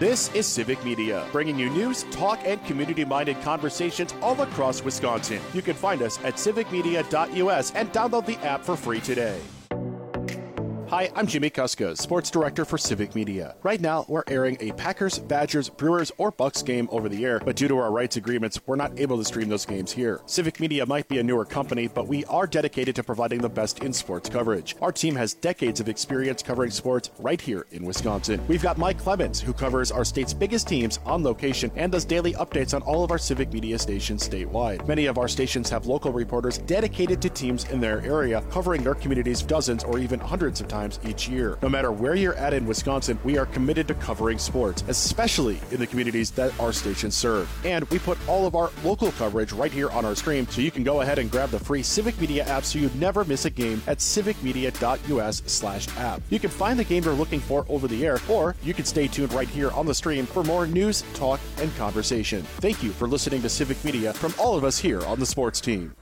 This is Civic Media, bringing you news, talk, and community-minded conversations all across Wisconsin. You can find us at civicmedia.us and download the app for free today. Hi, I'm Jimmy Kuska, Sports Director for Civic Media. Right now, we're airing a Packers, Badgers, Brewers, or Bucks game over the air, but due to our rights agreements, we're not able to stream those games here. Civic Media might be a newer company, but we are dedicated to providing the best in sports coverage. Our team has decades of experience covering sports right here in Wisconsin. We've got Mike Clemens, who covers our state's biggest teams on location and does daily updates on all of our Civic Media stations statewide. Many of our stations have local reporters dedicated to teams in their area, covering their communities dozens or even hundreds of times each year. No matter where you're at in Wisconsin, we are committed to covering sports, especially in the communities that our stations serve. And we put all of our local coverage right here on our stream, so you can go ahead and grab the free Civic Media app so you never miss a game at civicmedia.us/app. You can find the game you're looking for over the air, or you can stay tuned right here on the stream for more news, talk, and conversation. Thank you for listening to Civic Media from all of us here on the sports team.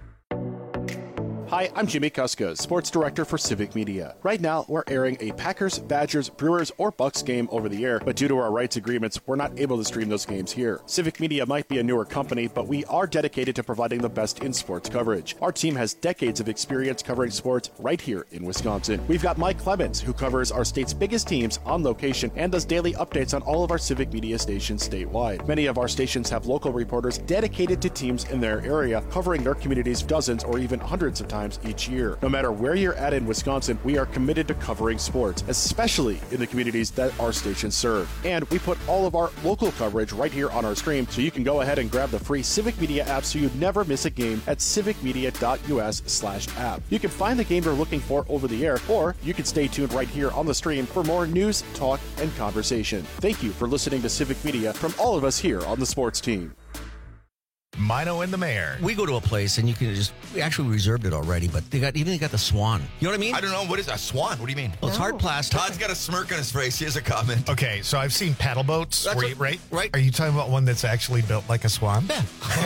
Hi, I'm Jimmy Kuska, Sports Director for Civic Media. Right now, we're airing a Packers, Badgers, Brewers, or Bucks game over the air, but due to our rights agreements, we're not able to stream those games here. Civic Media might be a newer company, but we are dedicated to providing the best in sports coverage. Our team has decades of experience covering sports right here in Wisconsin. We've got Mike Clemens, who covers our state's biggest teams on location and does daily updates on all of our Civic Media stations statewide. Many of our stations have local reporters dedicated to teams in their area, covering their communities dozens or even hundreds of times each year. No matter where you're at in Wisconsin, we are committed to covering sports, especially in the communities that our stations serve. And we put all of our local coverage right here on our stream, so you can go ahead and grab the free Civic Media app so you never miss a game at civicmedia.us/app. You can find the game you're looking for over the air, or you can stay tuned right here on the stream for more news, talk, and conversation. Thank you for listening to Civic Media from all of us here on the sports team. Mino and the Mayor. We go to a place and you can we actually reserved it already, but they got the Swan. You know what I mean? I don't know. What is a Swan? What do you mean? Well, it's hard plastic. Todd's got a smirk on his face. Here's a comment. Okay, so I've seen paddle boats, right? Right. Are you talking about one that's actually built like a swan? Yeah.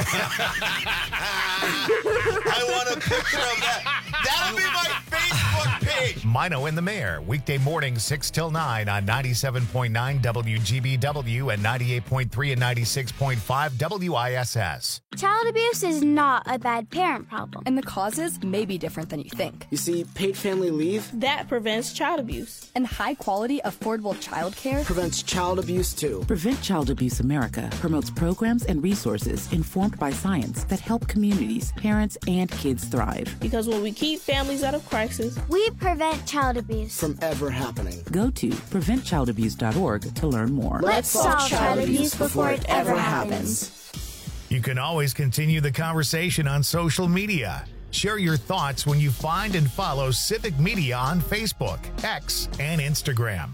I want a picture of that. That'll be my Facebook page. Mino and the Mayor, weekday mornings 6 till 9 on 97.9 WGBW and 98.3 and 96.5 WISS. Child abuse is not a bad parent problem. And the causes may be different than you think. You see, paid family leave that prevents child abuse. And high-quality, affordable child care prevents child abuse, too. Prevent Child Abuse America promotes programs and resources informed by science that help communities, parents, and kids thrive. Because when we keep families out of crisis, we prevent child abuse from ever happening. Go to preventchildabuse.org to learn more. Let's solve child abuse before it ever happens. You can always continue the conversation on social media. Share your thoughts when you find and follow Civic Media on Facebook, X, and Instagram.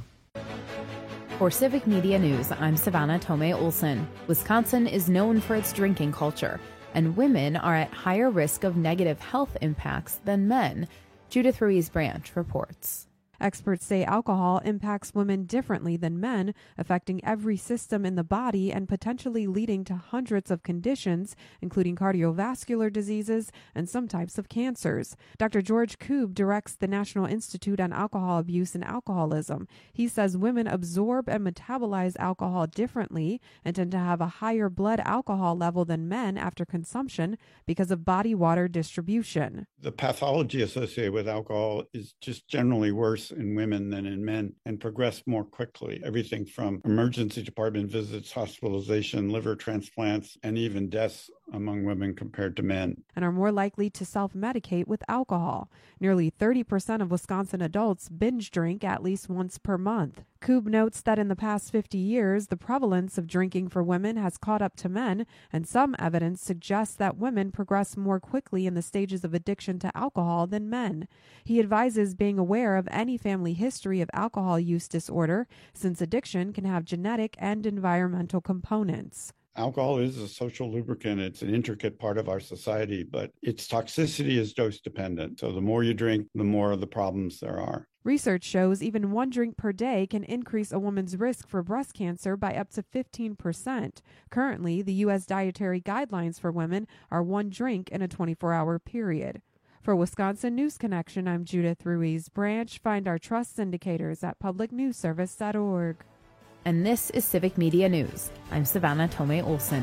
For Civic Media News, I'm Savannah Tomei Olson. Wisconsin is known for its drinking culture, and women are at higher risk of negative health impacts than men. Judith Ruiz-Branch reports. Experts say alcohol impacts women differently than men, affecting every system in the body and potentially leading to hundreds of conditions, including cardiovascular diseases and some types of cancers. Dr. George Koob directs the National Institute on Alcohol Abuse and Alcoholism. He says women absorb and metabolize alcohol differently and tend to have a higher blood alcohol level than men after consumption because of body water distribution. The pathology associated with alcohol is just generally worse in women than in men and progress more quickly. Everything from emergency department visits, hospitalization, liver transplants, and even deaths among women compared to men. And are more likely to self-medicate with alcohol. Nearly 30% of Wisconsin adults binge drink at least once per month. Koob notes that in the past 50 years, the prevalence of drinking for women has caught up to men, and some evidence suggests that women progress more quickly in the stages of addiction to alcohol than men. He advises being aware of any family history of alcohol use disorder, since addiction can have genetic and environmental components. Alcohol is a social lubricant. It's an intricate part of our society, but its toxicity is dose dependent. So the more you drink, the more of the problems there are. Research shows even one drink per day can increase a woman's risk for breast cancer by up to 15%. Currently, the U.S. dietary guidelines for women are one drink in a 24-hour period. For Wisconsin News Connection, I'm Judith Ruiz-Branch. Find our trust indicators at publicnewsservice.org. And this is Civic Media News. I'm Savannah Tomei Olson.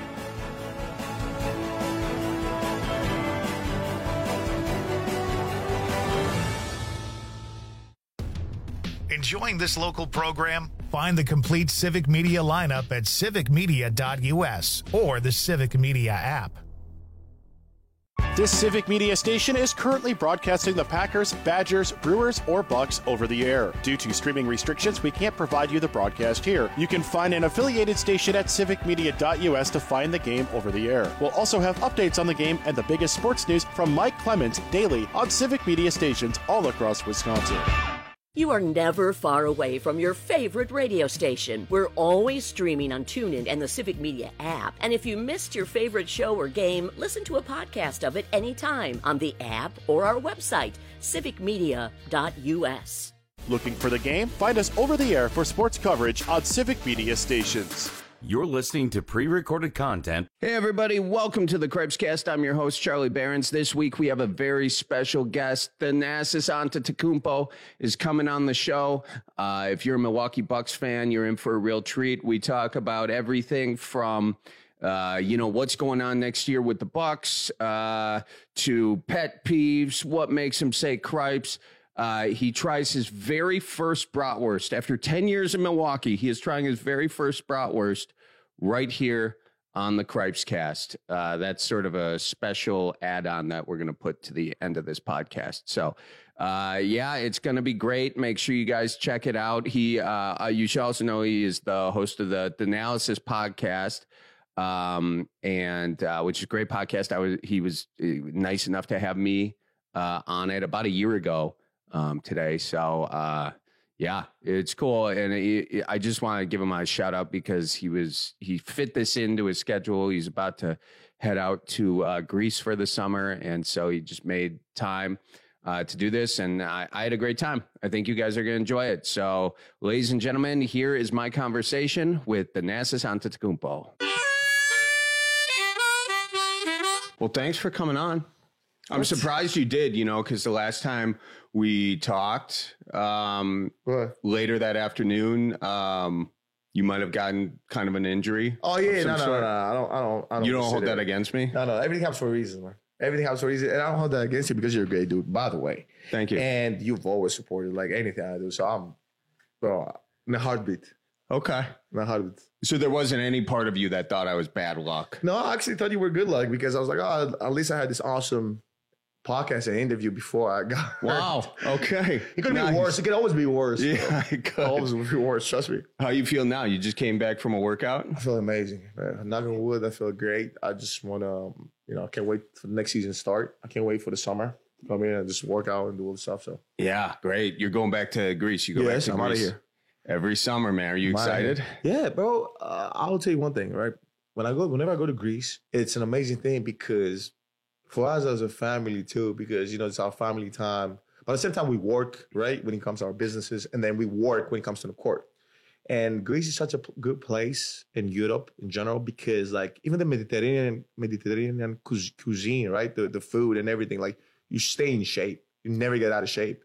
Enjoying this local program? Find the complete Civic Media lineup at civicmedia.us or the Civic Media app. This Civic Media station is currently broadcasting the Packers, Badgers, Brewers, or Bucks over the air. Due to streaming restrictions, we can't provide you the broadcast here. You can find an affiliated station at civicmedia.us to find the game over the air. We'll also have updates on the game and the biggest sports news from Mike Clemens daily on Civic Media stations all across Wisconsin. You are never far away from your favorite radio station. We're always streaming on TuneIn and the Civic Media app. And if you missed your favorite show or game, listen to a podcast of it anytime on the app or our website, civicmedia.us. Looking for the game? Find us over the air for sports coverage on Civic Media stations. You're listening to pre-recorded content. Hey, everybody. Welcome to the Cripescast. I'm your host, Charlie Behrens. This week, we have a very special guest. Thanasis Antetokounmpo is coming on the show. If you're a Milwaukee Bucks fan, you're in for a real treat. We talk about everything from what's going on next year with the Bucks, to pet peeves, what makes him say cripes. He tries his very first bratwurst. After 10 years in Milwaukee, he is trying his very first bratwurst right here on the Cripescast. That's sort of a special add-on that we're going to put to the end of this podcast. So, it's going to be great. Make sure you guys check it out. You should also know he is the host of the Analysis podcast, which is a great podcast. He was nice enough to have me on it about a year ago. Today. So, it's cool. And I just want to give him a shout out because he fit this into his schedule. He's about to head out to Greece for the summer. And so he just made time to do this. And I had a great time. I think you guys are going to enjoy it. So, ladies and gentlemen, here is my conversation with Thanasis Antetokounmpo. Well, thanks for coming on. I'm surprised you did, because the last time we talked later that afternoon, you might have gotten kind of an injury. Oh, yeah. No. I don't. You don't hold that against me? No. Everything happens for a reason, man. Everything happens for a reason. And I don't hold that against you because you're a great dude, by the way. Thank you. And you've always supported like anything I do. So I'm in a heartbeat. Okay. In a heartbeat. So there wasn't any part of you that thought I was bad luck? No, I actually thought you were good luck because I was like, at least I had this awesome podcast and interview before I got hurt. Wow. Okay. It could be worse. It could always be worse. Yeah, it could always be worse. Trust me. How you feel now? You just came back from a workout? I feel amazing, man. Knock on wood, I feel great. I just want to, I can't wait for the next season to start. I can't wait for the summer to come in and just work out and do all the stuff. So yeah, great. You're going back to Greece. You go back to Greece. I'm out of here. Every summer, man. Are you excited? Yeah, bro. I'll tell you one thing, right? Whenever I go to Greece, it's an amazing thing because for us as a family too, because, it's our family time. But at the same time, we work, right, when it comes to our businesses, and then we work when it comes to the court. And Greece is such a good place in Europe in general because, like, even the Mediterranean cuisine, right, the food and everything, like, you stay in shape. You never get out of shape.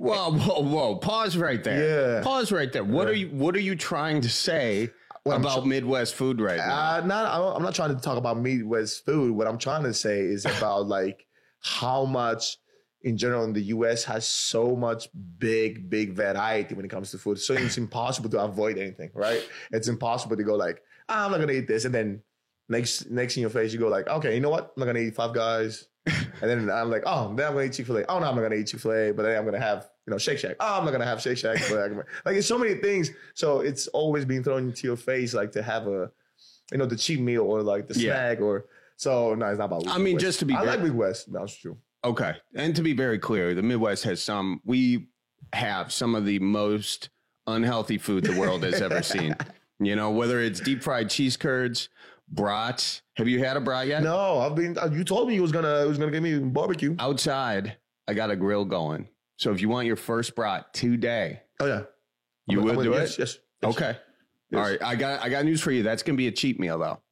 Whoa. Pause right there. Yeah. Pause right there. What are you trying to say about Midwest food right now? I'm not trying to talk about Midwest food. What I'm trying to say is about like how much in general in the U.S. has so much big variety when it comes to food. So it's impossible to avoid anything, right? It's impossible to go like, I'm not going to eat this. And then next in your face, you go like, okay, you know what? I'm not going to eat Five Guys. And then I'm like, then I'm going to eat Chick-fil-A. Oh, no, I'm not going to eat Chick-fil-A. But then I'm going to have, Shake Shack. Oh, I'm not going to have Shake Shack. But like, it's so many things. So it's always being thrown into your face, like to have a, the cheap meal or like the snack or, so no, it's not about Midwest. I mean, just to be I like Midwest. That's true. Okay. And to be very clear, the Midwest has we have some of the most unhealthy food the world has ever seen. Whether it's deep fried cheese curds, brats. Have you had a brat yet? No, you told me you was gonna give me barbecue. Outside, I got a grill going. So if you want your first brat today. Oh yeah. You will do it? Yes. Okay. Yes. All right. I got news for you. That's gonna be a cheat meal though.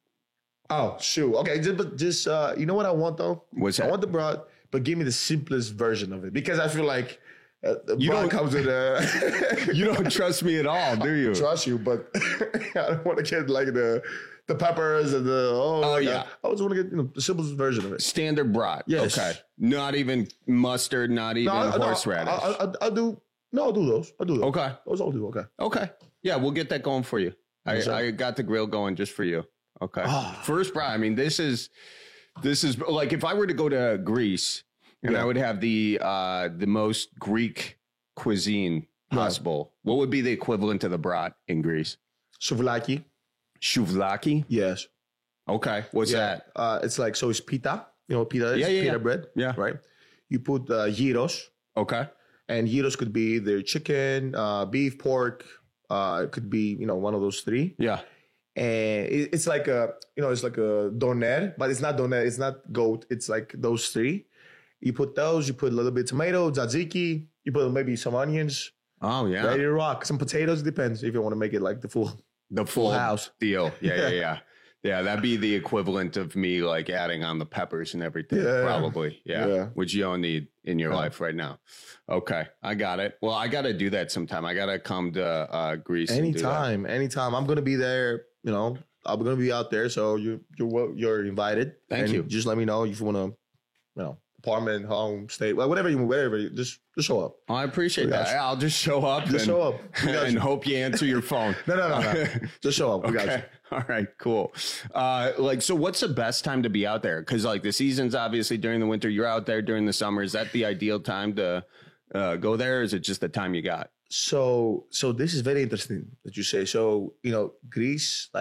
Oh, shoot. Okay, just you know what I want though? What's that? I want the brat, but give me the simplest version of it because I feel like You Brian don't comes with you don't trust me at all, do you? I trust you, but I don't want to get like the peppers and the I just want to get the simplest version of it. Standard brat. Yes. Okay. Not even mustard, not even horseradish. I'll do those. I'll do those. Okay. Those I'll do. Okay. Okay. Yeah, we'll get that going for you. I got the grill going just for you. Okay. First brat. I mean, this is like if I were to go to Greece and I would have the most Greek cuisine possible, what would be the equivalent to the brat in Greece? Souvlaki. Souvlaki? Yes. Okay. What's that? It's like, so it's pita. You know what pita is? Pita bread. Yeah. Right. You put gyros. Okay. And gyros could be either chicken, beef, pork. It could be, one of those three. Yeah. And it's like it's like a doner, but it's not doner. It's not goat. It's like those three. You put those. You put a little bit of tomato, tzatziki. You put maybe some onions. Oh yeah. Ready to rock. Some potatoes. Depends if you want to make it like the full house deal. Yeah. Yeah, that'd be the equivalent of me like adding on the peppers and everything. Probably. Yeah. Which you don't need in your life right now. Okay. I got it. Well, I got to do that sometime. I got to come to Greece. Anytime. I'm going to be there. I'm going to be out there. So you're invited. Thank you. Just let me know if you want to, apartment, home, state, whatever you just show up. I appreciate that. I'll just show up. Show up. And hope you answer your phone. No. Just show up. We got you. All right, cool. So what's the best time to be out there? Because like the season's obviously during the winter. You're out there during the summer. Is that the ideal time to go there? Or is it just the time you got? So this is very interesting that you say. So, Greece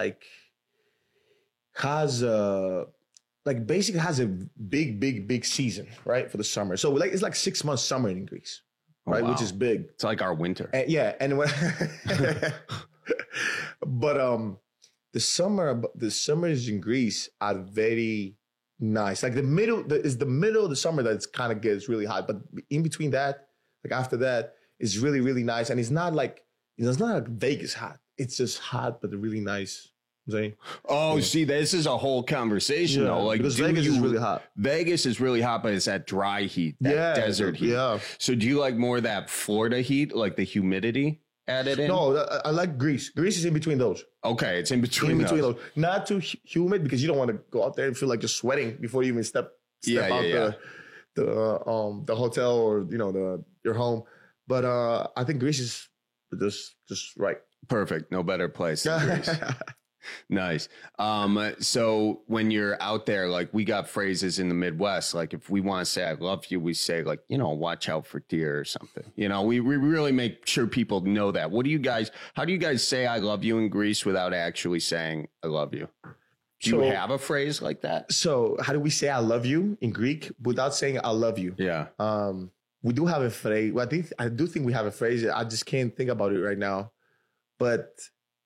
has basically has a big season, right? For the summer. So it's like 6 months summer in Greece, right? Wow. Which is big. It's like our winter. And when but the summers in Greece are very nice. Like the middle of the summer that it's kind of gets really hot, but in between that, like after that, it's really, really nice. And it's not like Vegas hot. It's just hot, but really nice. See, this is a whole conversation though. Like because Vegas is really hot. Vegas is really hot, but it's that dry heat, that desert heat. Yeah. So do you like more of that Florida heat, like the humidity added in? No, I like Greece. Greece is in between those. Okay, it's in between those. Not too humid because you don't want to go out there and feel like you're sweating before you even step out the hotel or your home. But I think Greece is just right. Perfect. No better place than Greece. Nice. So when you're out there, like we got phrases in the Midwest, like if we want to say I love you, we say like, watch out for deer or something. We really make sure people know that. How do you guys say I love you in Greece without actually saying I love you? Do you have a phrase like that? So how do we say I love you in Greek without saying I love you? Yeah. We do have a phrase. Well, I do think we have a phrase. I just can't think about it right now. But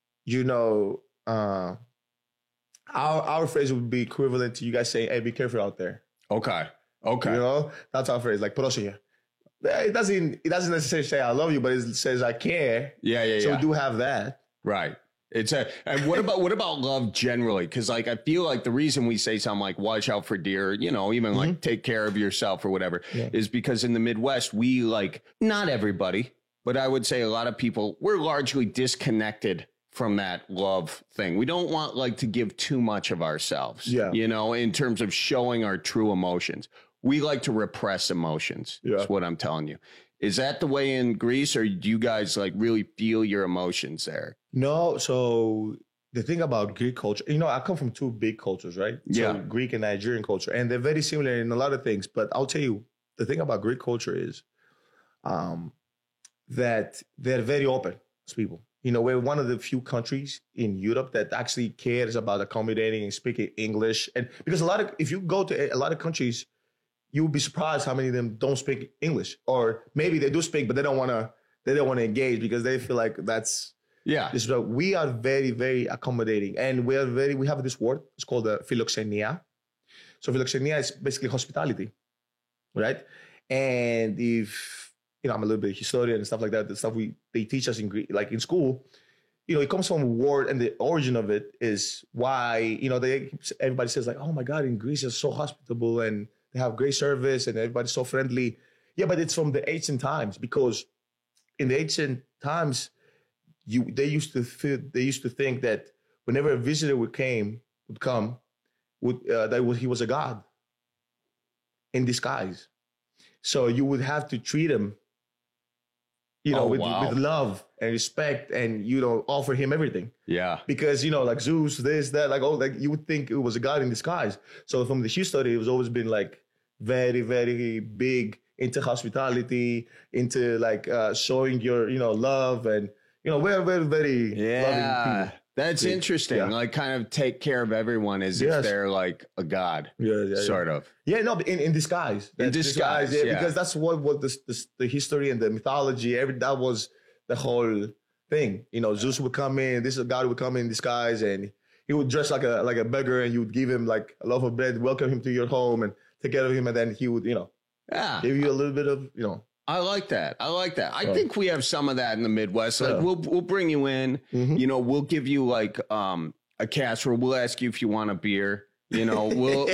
our phrase would be equivalent to you guys saying, "Hey, be careful out there." Okay. That's our phrase. Like "Πρόσεχε." It doesn't necessarily say "I love you," but it says "I care." Yeah. So we do have that, right? And what about love generally? Because like I feel like the reason we say something like "watch out for deer," even like take care of yourself or whatever, is because in the Midwest we not everybody, but I would say a lot of people, we're largely disconnected from that love thing. We don't want to give too much of ourselves, in terms of showing our true emotions. We like to repress emotions. That's what I'm telling you. Is that the way in Greece, or do you guys really feel your emotions there? No. So the thing about Greek culture, I come from two big cultures, right? Yeah. So Greek and Nigerian culture, and they're very similar in a lot of things. But I'll tell you, the thing about Greek culture is that they're very open as people. We're one of the few countries in Europe that actually cares about accommodating and speaking English. And because if you go to a lot of countries, you would be surprised how many of them don't speak English, or maybe they do speak, but they don't want to engage because they feel like that's we are very, very accommodating, and we have this word. It's called philoxenia. So philoxenia is basically hospitality, right? And if I'm a little bit historian and stuff like that. The stuff they teach us in Greek, in school, it comes from a word, and the origin of it is why everybody says oh my God, in Greece is so hospitable and they have great service and everybody's so friendly. Yeah, but it's from the ancient times, because in the ancient times, they used to think that whenever a visitor would come, he was a god in disguise. So you would have to treat him, with love and respect, and offer him everything. Yeah. Because like Zeus, this, that, like you would think it was a god in disguise. So from the history, it was always been like very, very big into hospitality, into like showing your love, and we're very, very loving people. That's interesting. Yeah. Like, kind of take care of everyone as if they're like a god, sort of. Yeah, no, in disguise. In disguise, yeah. Because that's what the history and the mythology. That was the whole thing. Zeus would come in. This god would come in disguise, and he would dress like a beggar, and you would give him like a loaf of bread, welcome him to your home, and take care of him, and then he would, give you a little bit of, I like that. I think we have some of that in the Midwest. Like we'll bring you in, we'll give you like a casserole. We'll ask you if you want a beer. We'll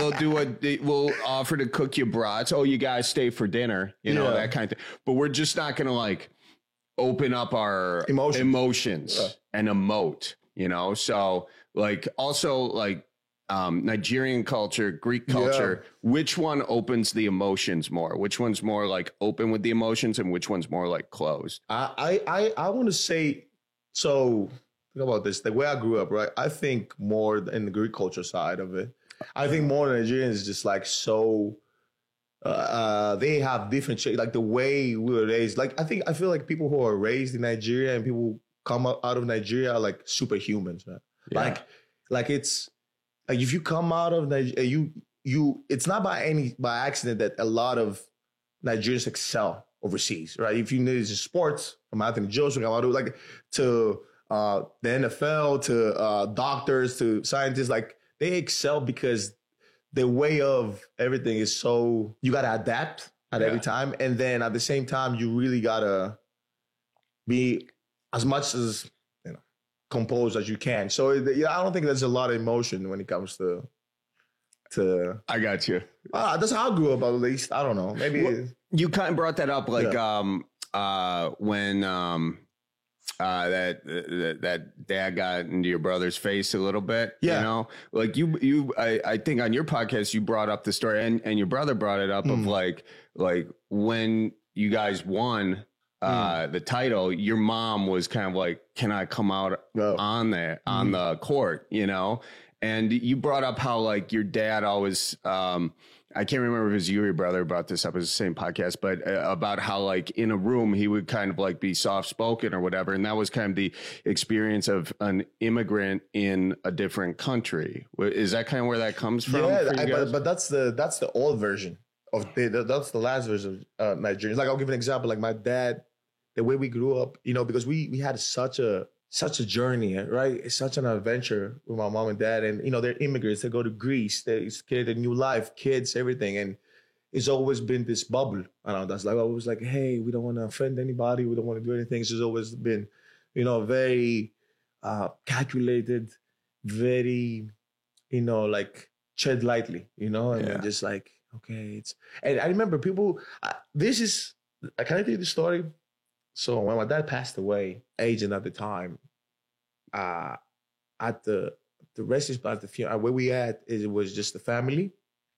offer to cook you brats. Oh, you guys stay for dinner, that kind of thing. But we're just not going to like open up our emotions and emote, So like also like Nigerian culture, Greek culture, which one opens the emotions more? Which one's more like open with the emotions, and which one's more like closed? I want to say, so think about this. The way I grew up, right? I think more in the Greek culture side of it. I think more Nigerians is just like so. They have different shit, like the way we were raised. Like I feel like people who are raised in Nigeria and people who come out of Nigeria are like superhumans, man. Yeah. Like it's. Like if you come out of Nigeria, it's not by accident that a lot of Nigerians excel overseas, right? If you need sports, from Anthony Joshua, like to the NFL, to doctors, to scientists, like they excel because the way of everything is so, you got to adapt at every time. And then at the same time, you really got to be as much as composed as you can. So I don't think there's a lot of emotion when it comes to I got you. That's how I grew up, at least. I don't know. Maybe well, you kind of brought that up, like when that dad got into your brother's face a little bit. Like I think on your podcast you brought up the story, and your brother brought it up of like when you guys won the title, your mom was kind of like, can I come out on the court, and you brought up how like your dad always, I can't remember if it was you or your brother brought this up as the same podcast, but about how like in a room, he would kind of like be soft spoken or whatever. And that was kind of the experience of an immigrant in a different country. Is that kind of where that comes from? Yeah, but that's the old version of that's the last version of Nigerians. Like I'll give an example, like my dad, the way we grew up, because we had such a journey, right? It's such an adventure with my mom and dad. And, they're immigrants. They go to Greece. They create a new life, kids, everything. And it's always been this bubble around us. Like always like, hey, we don't want to offend anybody. We don't want to do anything. It's always been, very calculated, very, like tread lightly, and just like, okay. And I remember people, can I tell you the story? So when my dad passed away, agent at the time, at the resting spot, at the funeral, where we at, it was just the family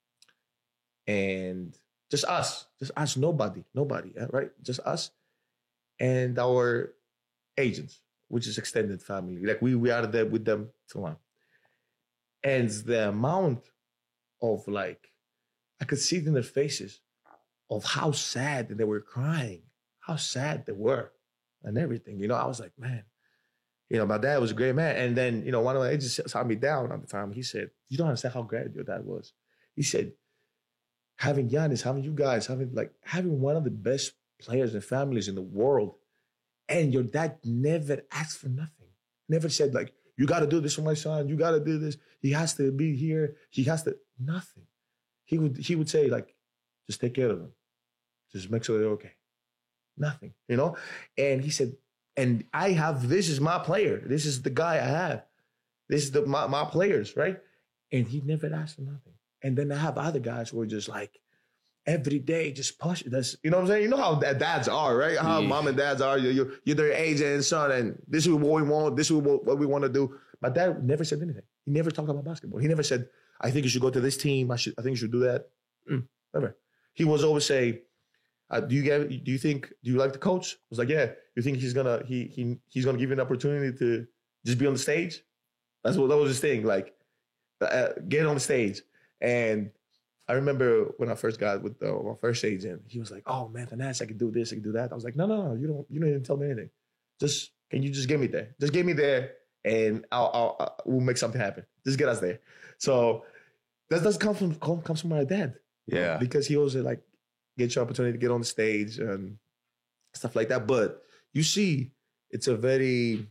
and just us, nobody, right? Just us and our agents, which is extended family. Like we are there with them till now. And the amount of like, I could see it in their faces of how sad they were crying. How sad they were and everything. I was like, man, my dad was a great man. And then, one of my agents sat me down at the time. He said, you don't understand how great your dad was. He said, having Giannis, having you guys, having one of the best players and families in the world, and your dad never asked for nothing. Never said like, you got to do this for my son. You got to do this. He has to be here. He has to, nothing. He would say like, just take care of him. Just make sure they're okay. Nothing, And he said, and this is my player. This is the guy I have. This is my players, right? And he never asked for nothing. And then I have other guys who are just like, every day, just push. That's, you know what I'm saying? You know how dads are, right? How mom and dads are. You're their age and son, and this is what we want. This is what we want to do. My dad never said anything. He never talked about basketball. He never said, I think you should go to this team. I think you should do that. Never. He was always say, do you like the coach? I was like, yeah. You think he's gonna give you an opportunity to just be on the stage? That was his thing. Like, get on the stage. And I remember when I first got with my first agent, he was like, "Oh man, Thanasis, I can do this, I can do that." I was like, "No, you don't even tell me anything. Can you just get me there? Just get me there, and we'll make something happen. Just get us there." So that does come from my dad. Yeah, because he always like get your opportunity to get on the stage and stuff like that. But you see, it's something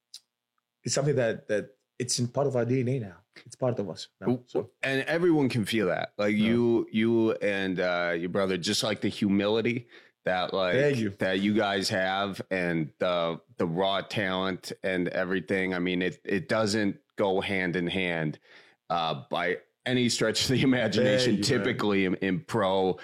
that it's in part of our DNA now. It's part of us now. So. And everyone can feel that. Like you and your brother, just like the humility that that you guys have, and the raw talent and everything. I mean, it doesn't go hand in hand by any stretch of the imagination. Typically in pro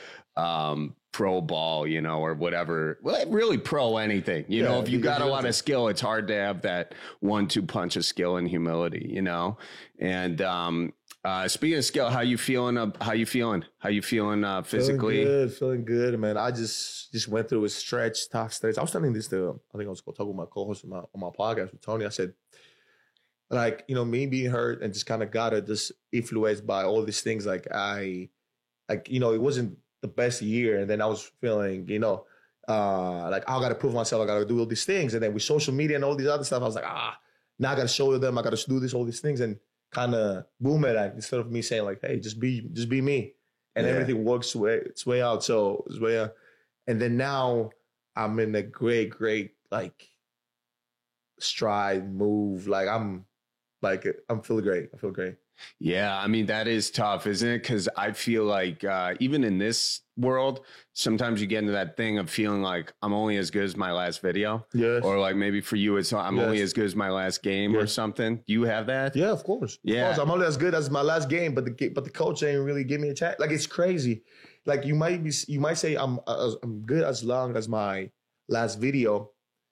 ball, or whatever, really pro anything, if you got a lot of skill, it's hard to have that 1-2 punch of skill and humility, and speaking of skill, how you feeling physically? Feeling good, man. I just went through a tough stretch. I was telling this to, I think I was talking with my co-host on my podcast with Tony. I said, like, me being hurt and just kind of got just influenced by all these things. Like it wasn't the best year. And then I was feeling, like, I got to prove myself. I got to do all these things. And then with social media and all these other stuff, I was like, now I got to show them. I got to do all these things, and kind of boomerang, instead of me saying like, hey, just be me. And everything works its way out. So it's way out. And then now I'm in a great, like, stride move. Like I'm feeling great. I feel great. Yeah, I mean, that is tough, isn't it? Because I feel like even in this world, sometimes you get into that thing of feeling like I'm only as good as my last video. Yes. Or like maybe for you, it's I'm only as good as my last game or something. Do you have that? Yeah, of course. Yeah. Of course. I'm only as good as my last game, but the coach ain't really give me a chance. Like, it's crazy. Like, you might say I'm good as long as my last video,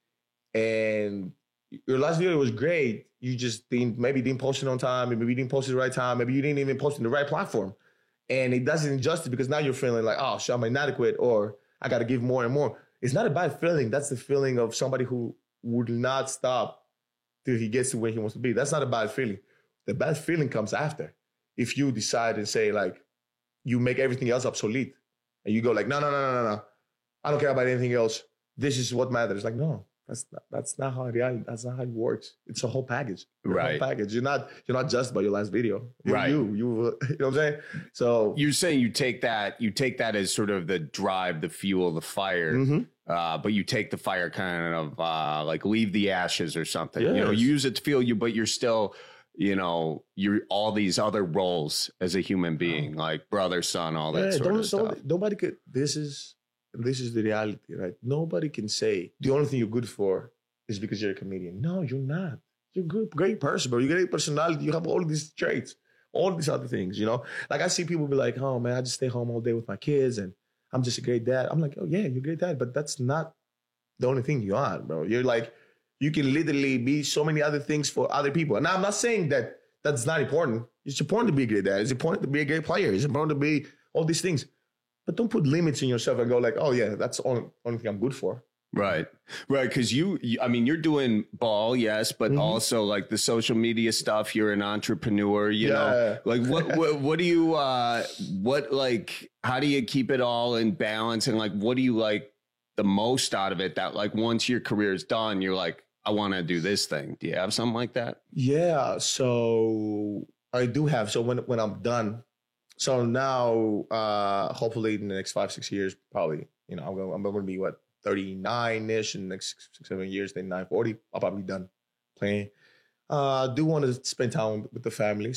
and your last video was great. You just didn't post it on time. Maybe you didn't post it the right time. Maybe you didn't even post it in the right platform. And it doesn't justice, because now you're feeling like, oh, shit, I'm inadequate, or I got to give more and more. It's not a bad feeling. That's the feeling of somebody who would not stop till he gets to where he wants to be. That's not a bad feeling. The bad feeling comes after. If you decide and say, like, you make everything else obsolete, and you go like, no. I don't care about anything else. This is what matters. Like, no. That's not how that's not how it works. It's a whole package. Right. A whole package. You're not just by your last video. Right. You know what I'm saying? So you're saying you take that as sort of the drive, the fuel, the fire, but you take the fire kind of like leave the ashes or something. Yes. You use it to fuel you, but you're still, you're all these other roles as a human being, like brother, son, all that sort of stuff. Nobody could. This is the reality, right? Nobody can say the only thing you're good for is because you're a comedian. No, you're not. You're a great person, bro. You got a great personality. You have all these traits, all these other things, Like, I see people be like, oh, man, I just stay home all day with my kids, and I'm just a great dad. I'm like, oh, yeah, you're a great dad, but that's not the only thing you are, bro. You're like, you can literally be so many other things for other people. And I'm not saying that that's not important. It's important to be a great dad. It's important to be a great player. It's important to be all these things. But don't put limits in yourself and go like, oh, yeah, that's the only thing I'm good for. Right. Because you're doing ball, yes, but also like the social media stuff. You're an entrepreneur, you know, like what do you, how do you keep it all in balance? And like, what do you like the most out of it, that like once your career is done, you're like, I want to do this thing. Do you have something like that? Yeah. So I do have. So when I'm done, so now, hopefully in the next 5-6 years, probably, I'm going to be 39-ish in the next 6-7 years, then 40. I'll probably be done playing. I do want to spend time with the family,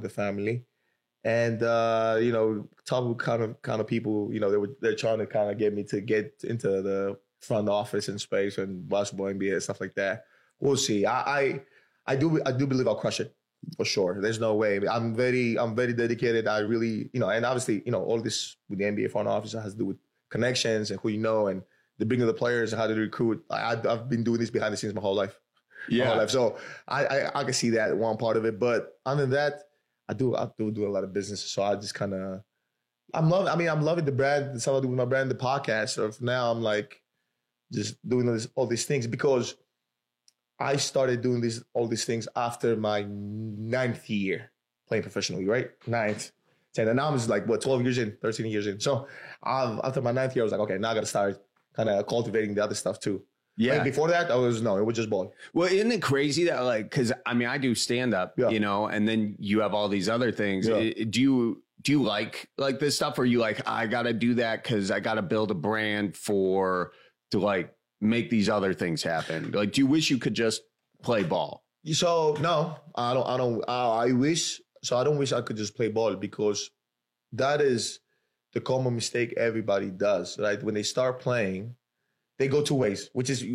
and talk with kind of people. They're trying to kind of get me to get into the front office and space and basketball, NBA, stuff like that. We'll see. I do believe I'll crush it. For sure. There's no way. I'm very dedicated. I really, and obviously, all this with the NBA front office has to do with connections and who you know and the bringing of the players and how to recruit. I've been doing this behind the scenes my whole life. So I can see that one part of it. But other than that, I do a lot of business. So I just kind of, I'm loving the brand, the stuff I do with my brand, the podcast. So now I'm like just doing all these things because I started doing all these things after my 9th year playing professionally, right? 9th, 10th. And now I'm just like, 12 years in, 13 years in. So after my 9th year, I was like, okay, now I got to start kind of cultivating the other stuff too. Yeah. Like before that, it was just ball. Well, isn't it crazy that because I do stand up, and then you have all these other things. Yeah. Do you like this stuff, or you like, I got to do that because I got to build a brand to make these other things happen? Like, do you wish you could just play ball? So no, I don't. I wish. So I don't wish I could just play ball because that is the common mistake everybody does, right? When they start playing, they go two ways, which is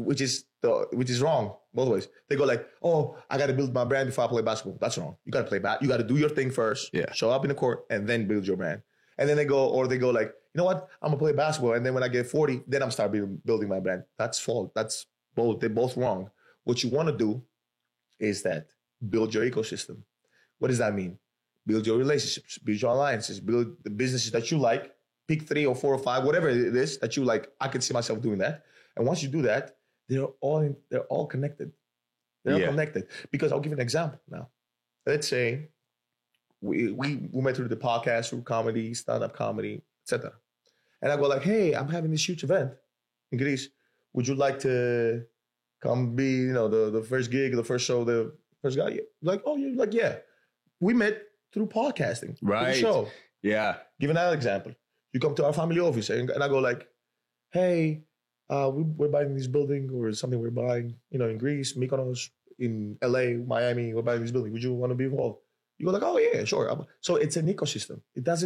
wrong both ways. They go like, oh, I got to build my brand before I play basketball. That's wrong. You got to play you got to do your thing first. Yeah. Show up in the court and then build your brand. And then they go like, you know what? I'm gonna play basketball, and then when I get 40, then I'm start building my brand. That's false. That's both. They're both wrong. What you want to do is that build your ecosystem. What does that mean? Build your relationships, build your alliances, build the businesses that you like. Pick 3 or 4 or 5, whatever it is that you like. I can see myself doing that. And once you do that, they're all connected. They're all connected. Because I'll give you an example now. Let's say we met through the podcast, through comedy, stand-up comedy, etc. And I go like, hey, I'm having this huge event in Greece. Would you like to come be, the first gig, the first show, the first guy? Like, oh, you're like, yeah. We met through podcasting. Right. Through the show. Yeah. Give another example. You come to our family office and I go like, hey, we're buying this building or something we're buying, in Greece, Mykonos, in LA, Miami, we're buying this building. Would you want to be involved? You go like, oh yeah, sure. So it's an ecosystem.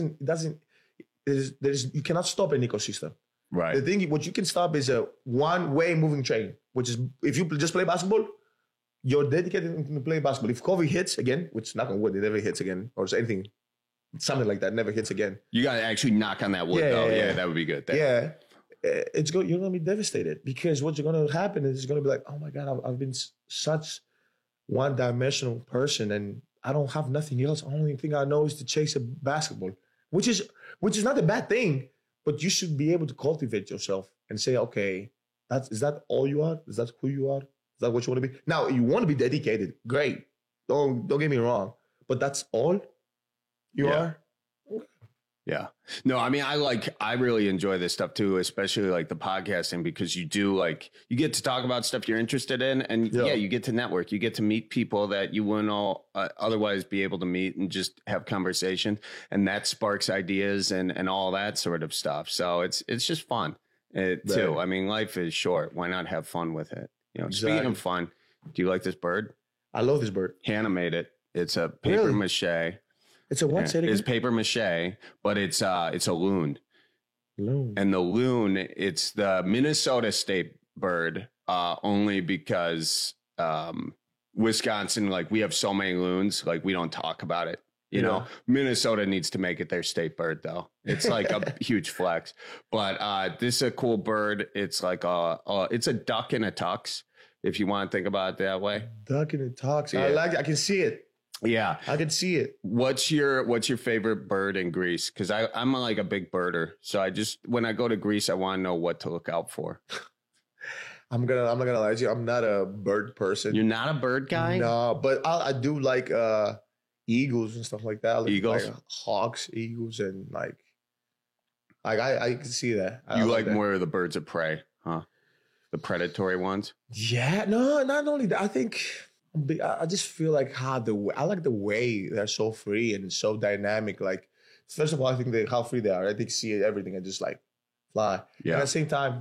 You cannot stop an ecosystem. Right. The thing, what you can stop is a one-way moving train, which is if you just play basketball, you're dedicated to play basketball. If COVID hits again, which knock on wood, it never hits again, or anything, something like that never hits again. You got to actually knock on that wood, though. Yeah, that would be good. Yeah. You're going to be devastated because what's going to happen is it's going to be like, oh my God, I've been such one-dimensional person and I don't have nothing else. The only thing I know is to chase a basketball, which is not a bad thing, but you should be able to cultivate yourself and say, okay, is that all you are? Is that who you are? Is that what you want to be? Now, you want to be dedicated. Great. Don't get me wrong. But that's all you are? Yeah. No, I mean, I really enjoy this stuff too, especially like the podcasting, because you get to talk about stuff you're interested in. And you get to network. You get to meet people that you wouldn't otherwise be able to meet and just have conversation. And that sparks ideas and all that sort of stuff. So it's just fun too. I mean, life is short. Why not have fun with it? Speaking of fun, do you like this bird? I love this bird. Hannah made it. It's a paper mache. It's a what? It's paper mache, but it's a loon. Loon. And the loon, it's the Minnesota state bird, only because Wisconsin, we have so many loons, we don't talk about it. You know, Minnesota needs to make it their state bird, though. It's like a huge flex. But this is a cool bird. It's like it's a duck in a tux, if you want to think about it that way. Duck in a tux. Yeah. I like it. I can see it. Yeah, I can see it. What's your favorite bird in Greece? Because I'm like a big birder, so when I go to Greece, I want to know what to look out for. I'm not gonna lie to you. I'm not a bird person. You're not a bird guy? No, but I do like eagles and stuff like that. Eagles, like hawks, eagles, and I can see that. You like more of the birds of prey, huh? The predatory ones. Yeah, no, not only that. I think. I just feel like I like the way they're so free and so dynamic. First of all, I think how free they are. I think see everything and just fly. Yeah. And at the same time,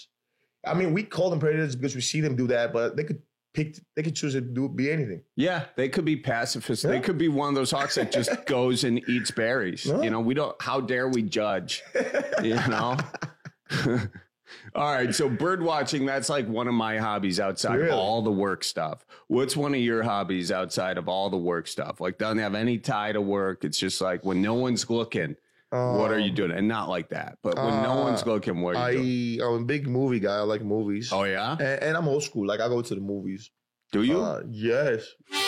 we call them predators because we see them do that, but they could choose to be anything. Yeah, they could be pacifists. Yeah. They could be one of those hawks that just goes and eats berries. Yeah. How dare we judge? All right, so bird watching, that's like one of my hobbies outside of all the work stuff. What's one of your hobbies outside of all the work stuff? Like, doesn't have any tie to work. It's just like when no one's looking, what are you doing? And not like that, but when no one's looking, what are you doing? I'm a big movie guy. I like movies. Oh, yeah? And I'm old school. Like, I go to the movies. Do you? Yes.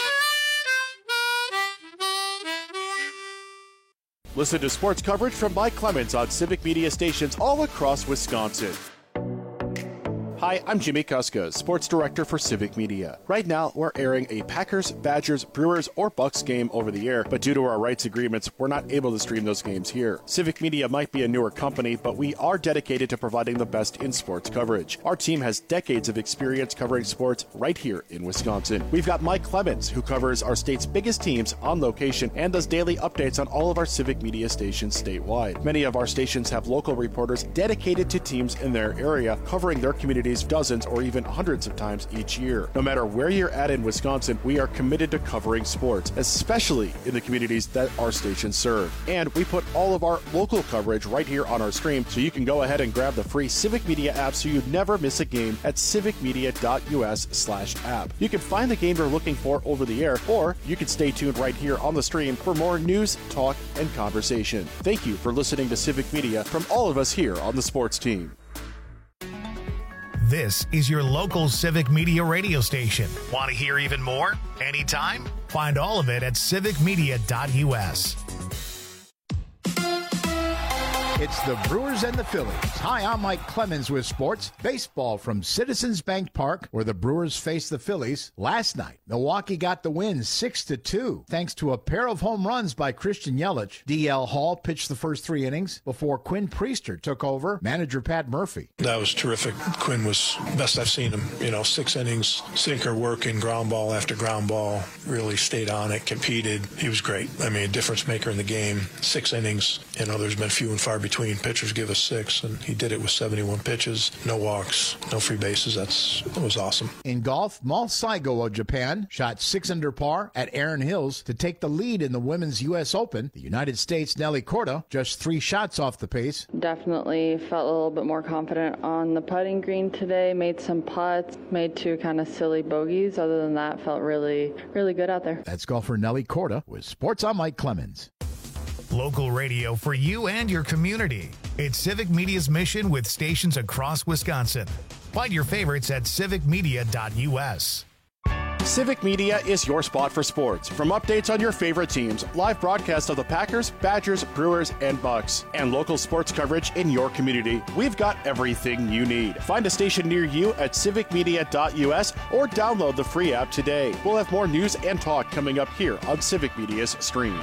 Listen to sports coverage from Mike Clemens on Civic Media stations all across Wisconsin. Hi, I'm Jimmy Kuska, Sports Director for Civic Media. Right now, we're airing a Packers, Badgers, Brewers, or Bucks game over the air, but due to our rights agreements, we're not able to stream those games here. Civic Media might be a newer company, but we are dedicated to providing the best in sports coverage. Our team has decades of experience covering sports right here in Wisconsin. We've got Mike Clemens, who covers our state's biggest teams on location and does daily updates on all of our Civic Media stations statewide. Many of our stations have local reporters dedicated to teams in their area, covering their communities dozens or even hundreds of times each year. No matter where you're at in Wisconsin, we are committed to covering sports, especially in the communities that our stations serve. And we put all of our local coverage right here on our stream, so you can go ahead and grab the free Civic Media app so you never miss a game at civicmedia.us/app. You can find the game you're looking for over the air, or you can stay tuned right here on the stream for more news, talk, and conversation. Thank you for listening to Civic Media from all of us here on the sports team. This is your local Civic Media radio station. Want to hear even more? Anytime? Find all of it at civicmedia.us. It's the Brewers and the Phillies. Hi, I'm Mike Clemens with sports. Baseball from Citizens Bank Park, where the Brewers faced the Phillies last night. Milwaukee got the win 6-2, thanks to a pair of home runs by Christian Yelich. D.L. Hall pitched the first 3 innings before Quinn Priester took over. Manager Pat Murphy. That was terrific. Quinn was best I've seen him. 6 innings, sinker working, ground ball after ground ball. Really stayed on it, competed. He was great. A difference maker in the game. 6 innings. There's been few and far between pitchers give us 6, and he did it with 71 pitches, no walks, no free bases. That was awesome. In golf, Mal Saigo of Japan shot 6 under par at Erin Hills to take the lead in the Women's U.S. Open. The United States' Nelly Korda just 3 shots off the pace. Definitely felt a little bit more confident on the putting green today. Made some putts, made 2 kind of silly bogeys. Other than that, felt really, really good out there. That's golfer Nelly Korda with Sports. I'm Mike Clemens. Local radio for you and your community. It's Civic Media's mission with stations across Wisconsin. Find your favorites at civicmedia.us. Civic Media is your spot for sports. From updates on your favorite teams, live broadcasts of the Packers, Badgers, Brewers, and Bucks, and local sports coverage in your community, we've got everything you need. Find a station near you at civicmedia.us or download the free app today. We'll have more news and talk coming up here on Civic Media's stream.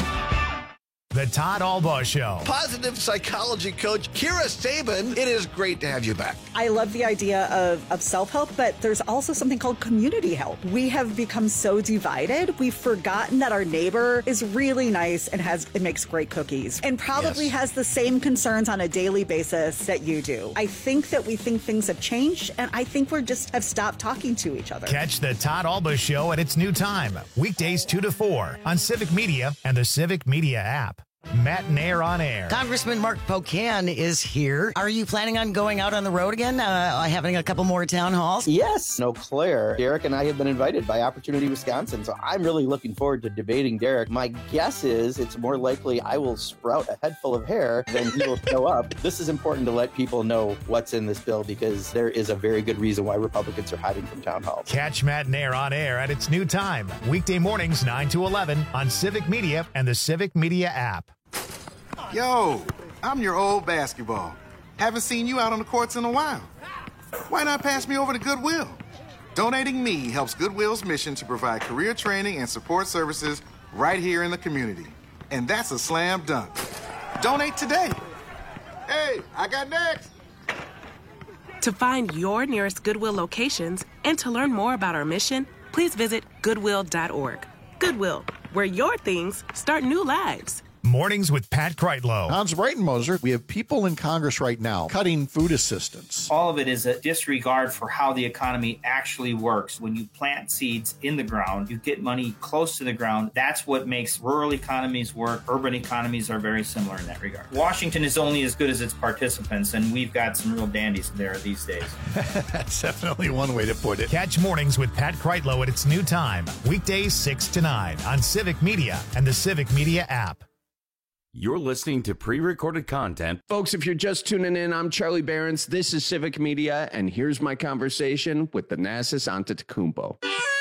The Todd Albaugh Show. Positive psychology coach Kira Sabin, it is great to have you back. I love the idea of self-help, but there's also something called community help. We have become so divided, we've forgotten that our neighbor is really nice and makes great cookies and probably has the same concerns on a daily basis that you do. I think that we think things have changed, and I think we just have stopped talking to each other. Catch the Todd Albaugh Show at its new time, weekdays 2 to 4 on Civic Media and the Civic Media app. Matt Nair on air. Congressman Mark Pocan is here. Are you planning on going out on the road again, having a couple more town halls? Yes. Eau Claire. Derek and I have been invited by Opportunity Wisconsin, so I'm really looking forward to debating Derek. My guess is it's more likely I will sprout a head full of hair than he will show up. This is important to let people know what's in this bill because there is a very good reason why Republicans are hiding from town halls. Catch Matt Nair on air at its new time, weekday mornings 9 to 11 on Civic Media and the Civic Media app. Yo, I'm your old basketball. Haven't seen you out on the courts in a while. Why not pass me over to Goodwill? Donating me helps Goodwill's mission to provide career training and support services right here in the community. And that's a slam dunk. Donate today. Hey, I got next. To find your nearest Goodwill locations and to learn more about our mission, please visit goodwill.org. Goodwill, where your things start new lives. Mornings with Pat Kreitlow. Hans Breitenmoser, we have people in Congress right now cutting food assistance. All of it is a disregard for how the economy actually works. When you plant seeds in the ground, you get money close to the ground. That's what makes rural economies work. Urban economies are very similar in that regard. Washington is only as good as its participants, and we've got some real dandies there these days. That's definitely one way to put it. Catch Mornings with Pat Kreitlow at its new time, weekdays 6 to 9 on Civic Media and the Civic Media app. You're listening to pre-recorded content. Folks, if you're just tuning in, I'm Charlie Behrens. This is Civic Media, and here's my conversation with Thanasis Antetokounmpo.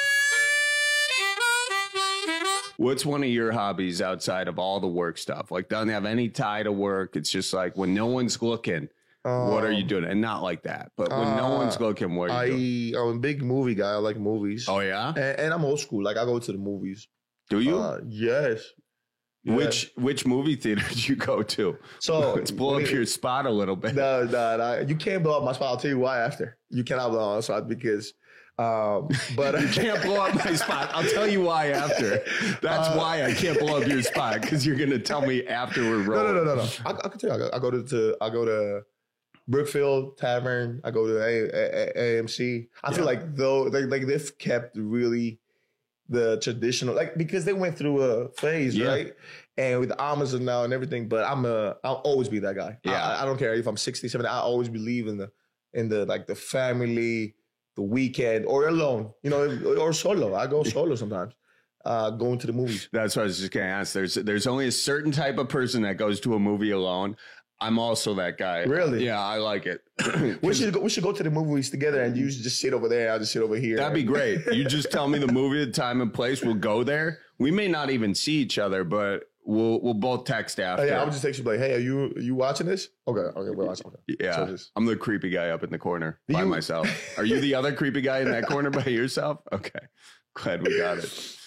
What's one of your hobbies outside of all the work stuff? Like, doesn't have any tie to work. It's just like when no one's looking, what are you doing? And not like that, but when no one's looking, what are you doing? I'm a big movie guy. I like movies. Oh, yeah? And I'm old school. Like, I go to the movies. Do you? Yes. Yeah. Which movie theater did you go to? So let's blow up your spot a little bit. No, you can't blow up my spot. I'll tell you why after. You cannot blow up my spot because, but you can't blow up my spot. I'll tell you why after. That's why I can't blow up your spot, because you're gonna tell me after we're rolling. No. I can tell you. I go to Brookfield Tavern. I go to AMC. I feel like though they've kept really the traditional, like, because they went through a phase, right? And with Amazon now and everything, but I'll always be that guy. I don't care if I'm 60, 70, I always believe in the like the family, the weekend, or alone, or solo. I go solo sometimes, going to the movies. That's what I was just gonna ask. There's only a certain type of person that goes to a movie alone. I'm also that guy. Really? Yeah, I like it. We should go to the movies together, and you should just sit over there. I'll just sit over here. That'd be great. You just tell me the movie, the time and place. We'll go there. We may not even see each other, but we'll both text after. Yeah, I would just text you like, "Hey, are you watching this?" Okay, we're watching. Okay. Yeah, so I'm the creepy guy up in the corner by myself. Are you the other creepy guy in that corner by yourself? Okay, glad we got it.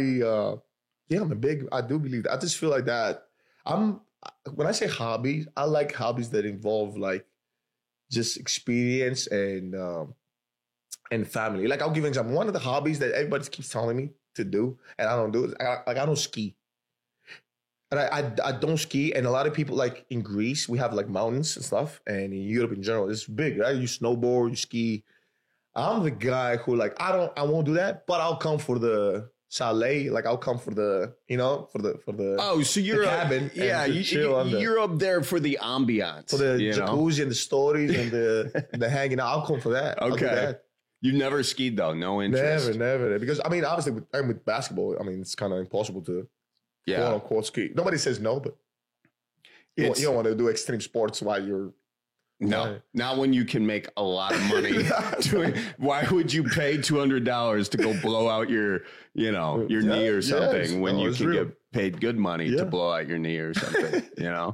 I do believe that. I just feel like that. When I say hobbies, I like hobbies that involve like just experience and family. Like, I'll give an example. One of the hobbies that everybody keeps telling me to do, and I don't do it. I don't ski. And I don't ski. And a lot of people, like in Greece, we have like mountains and stuff. And in Europe in general, it's big, right? You snowboard, you ski. I'm the guy who like, I won't do that, but I'll come for the chalet, like I'll come for the, for the so you're the cabin. You're up there for the ambiance, for the jacuzzi and the stories and the hanging out. I'll come for that. Okay. You never skied though, no interest. Never. Because obviously with basketball, it's kind of impossible to quote unquote ski. Nobody says no, but you don't want to do extreme sports while you're. No, not when you can make a lot of money. Why would you pay $200 to go blow out your knee or something when you can get paid good money to blow out your knee or something?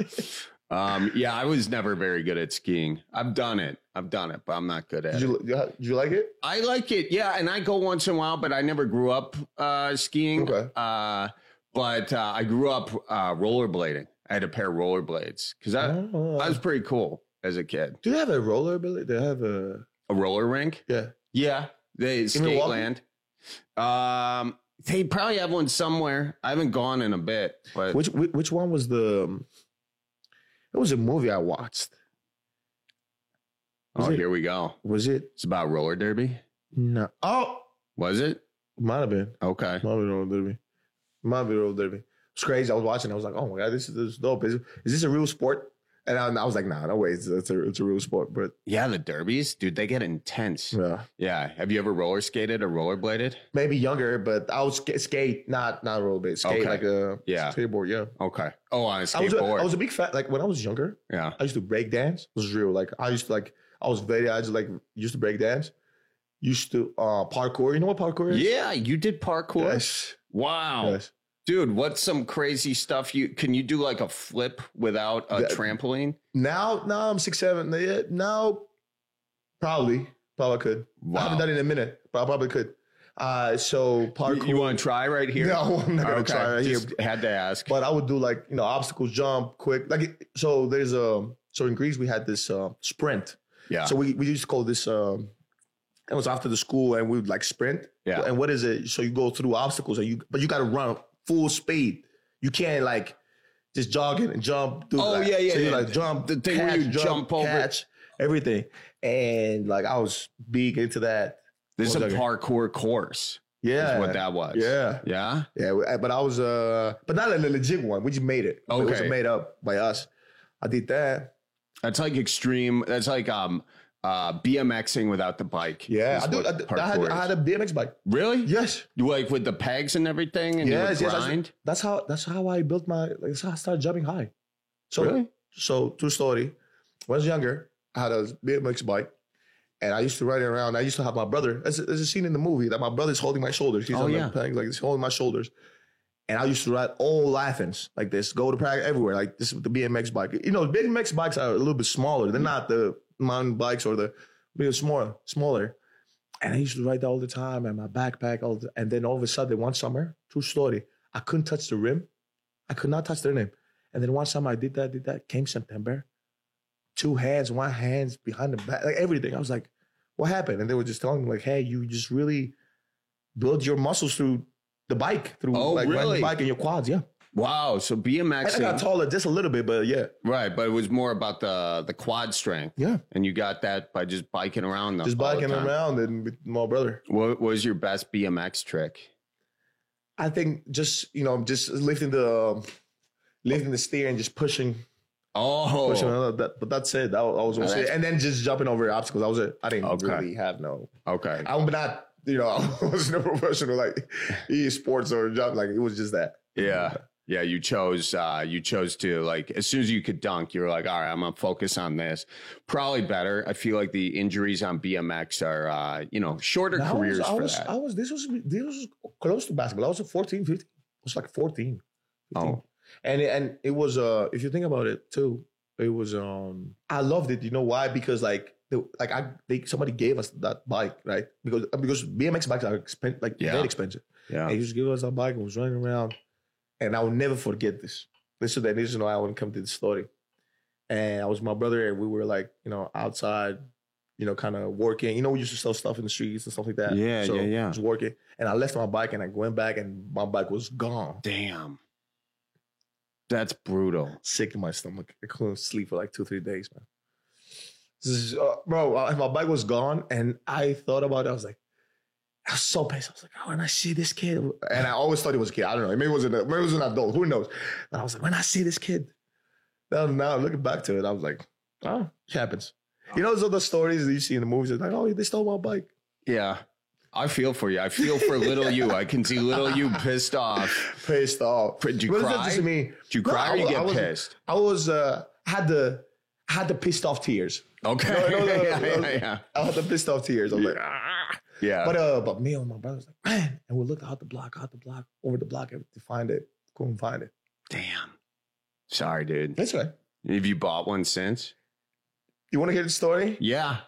I was never very good at skiing. I've done it, but I'm not good at it. Did you like it? I like it, yeah. And I go once in a while, but I never grew up skiing. Okay. But I grew up rollerblading. I had a pair of rollerblades because I was pretty cool as a kid. Do they have a rollerblade? They have a roller rink? Yeah. They Skateland. They probably have one somewhere. I haven't gone in a bit. But which one was the? It was a movie I watched. Here we go. Was it? It's about roller derby. No. Oh, was it? Might have been. Okay. Might be roller derby. It's crazy. I was watching. I was like, oh my god, this is dope. Is this a real sport? And I was like, nah, no way. It's a real sport. But yeah, the derbies, dude, they get intense. Yeah. Have you ever roller skated or rollerbladed? Maybe younger, but I would skate, not rollerblade. Skate like a skateboard. Yeah. Okay. Oh, on a skateboard. I was a big fan. Like when I was younger. Yeah. I used to break dance. It was real. Like I used to used to break dance. Used to parkour. You know what parkour is? Yeah, you did parkour. Yes. Wow. Yes. Dude, what's some crazy stuff can you do like a flip without a trampoline? Now I'm 6'7". Now, probably could. Wow. I haven't done it in a minute, but I probably could. So parkour. You want to try right here? No, I'm not going to try right here. Had to ask. But I would do like, obstacles, jump, quick. Like, so there's so in Greece we had this sprint. Yeah. So we used to call this, it was after the school and we would like sprint. Yeah. And what is it? So you go through obstacles but you got to run full speed. You can't like just jogging and jump. Oh, yeah. So you yeah. like jump, the thing catch, where you jump over. catch, everything. And like I was big into that. This is a parkour course. Yeah. Is what that was. Yeah. Yeah? Yeah. But I was, but not a legit one. We just made it. Okay. It was made up by us. I did that. That's like extreme. That's like BMXing without the bike. Yeah. I had a BMX bike. Really? Yes. You like with the pegs and everything and yes, you would grind? That's how I built that's how I started jumping high. So, really? So true story. When I was younger, I had a BMX bike. And I used to ride it around. I used to have my brother. There's a scene in the movie that my brother's holding my shoulders. He's on the pegs, like he's holding my shoulders. And I used to ride all Athens like this, go to practice everywhere. Like this with the BMX bike. You know, BMX bikes are a little bit smaller. They're not the mountain bikes or they're smaller. And I used to ride that all the time and my backpack. And then all of a sudden, one summer, true story, I couldn't touch the rim. I could not touch the rim. And then one summer I did that. Came September. 2 hands, 1 hand behind the back, like everything. I was like, what happened? And they were just telling me like, hey, you just really build your muscles through the bike, riding the bike and your quads. Yeah. Wow. So BMX. I got taller just a little bit, but yeah. Right. But it was more about the quad strength. Yeah. And you got that by just biking around. Just biking around and with my brother. What was your best BMX trick? I think just lifting the steer and just pushing. Oh, but that's it. That was it. And then just jumping over obstacles. That was it. I didn't really have no. Okay. I'm not. I wasn't a professional like esports or jump. Like it was just that. Yeah. Yeah. You chose to like as soon as you could dunk, you were like, all right, I'm gonna focus on this. Probably better. I feel like the injuries on BMX are shorter careers for that. This was close to basketball. I was at 14, 15. I was like 14. 15. Oh. And it was if you think about it too, it was I loved it. You know why? Because somebody gave us that bike, right? Because BMX bikes are very expensive. Yeah. And he just gave us that bike and was running around, and I will never forget this. This is why I want to come to the story. And I was with my brother, and we were outside, kind of working. We used to sell stuff in the streets and stuff like that. Yeah, so yeah. I was working, and I left my bike, and I went back, and my bike was gone. Damn. That's brutal. Sick in my stomach. I couldn't sleep for like 2-3 days, man. My bike was gone, and I thought about it. I was so pissed. I was like, when I see this kid, and I always thought he was a kid. I don't know. Maybe it was an adult. Who knows? But I was like, when I see this kid, now looking back to it, I was like, oh, it happens. Those are the stories that you see in the movies. It's like, oh, they stole my bike. Yeah. I feel for you. I feel for little you. I can see little you pissed off. Did you cry? Did you cry or you get pissed? I was had the pissed off tears. Okay. Yeah. I had the pissed off tears. I was like, ah. Yeah. But me and my brother was like, man, and we looked out the block, over the block to find it. Couldn't find it. Damn. Sorry, dude. That's right. Have you bought one since? You want to hear the story? Yeah.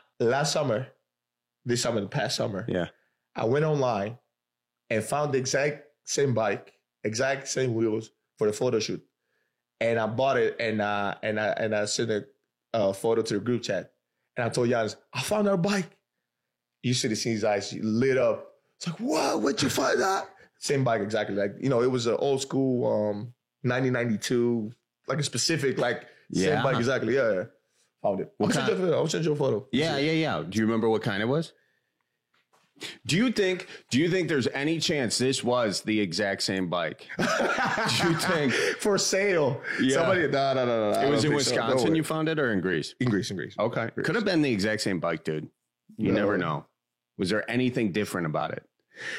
The past summer. Yeah. I went online and found the exact same bike, exact same wheels for the photo shoot, and I bought it and I sent a photo to the group chat, and I told Giannis, I found our bike. You should have seen his eyes lit up. It's like, what? Where'd you find that? Same bike exactly. It was an old school 1992, like a specific same bike exactly. Yeah. Found it. I'll send you a photo. Yeah. Do you remember what kind it was? Do you think there's any chance this was the exact same bike? Do you think for sale? Yeah. Somebody no. It was in Wisconsin you found it or in Greece? In Greece. Okay. Could have been the exact same bike, dude. You never know. Was there anything different about it?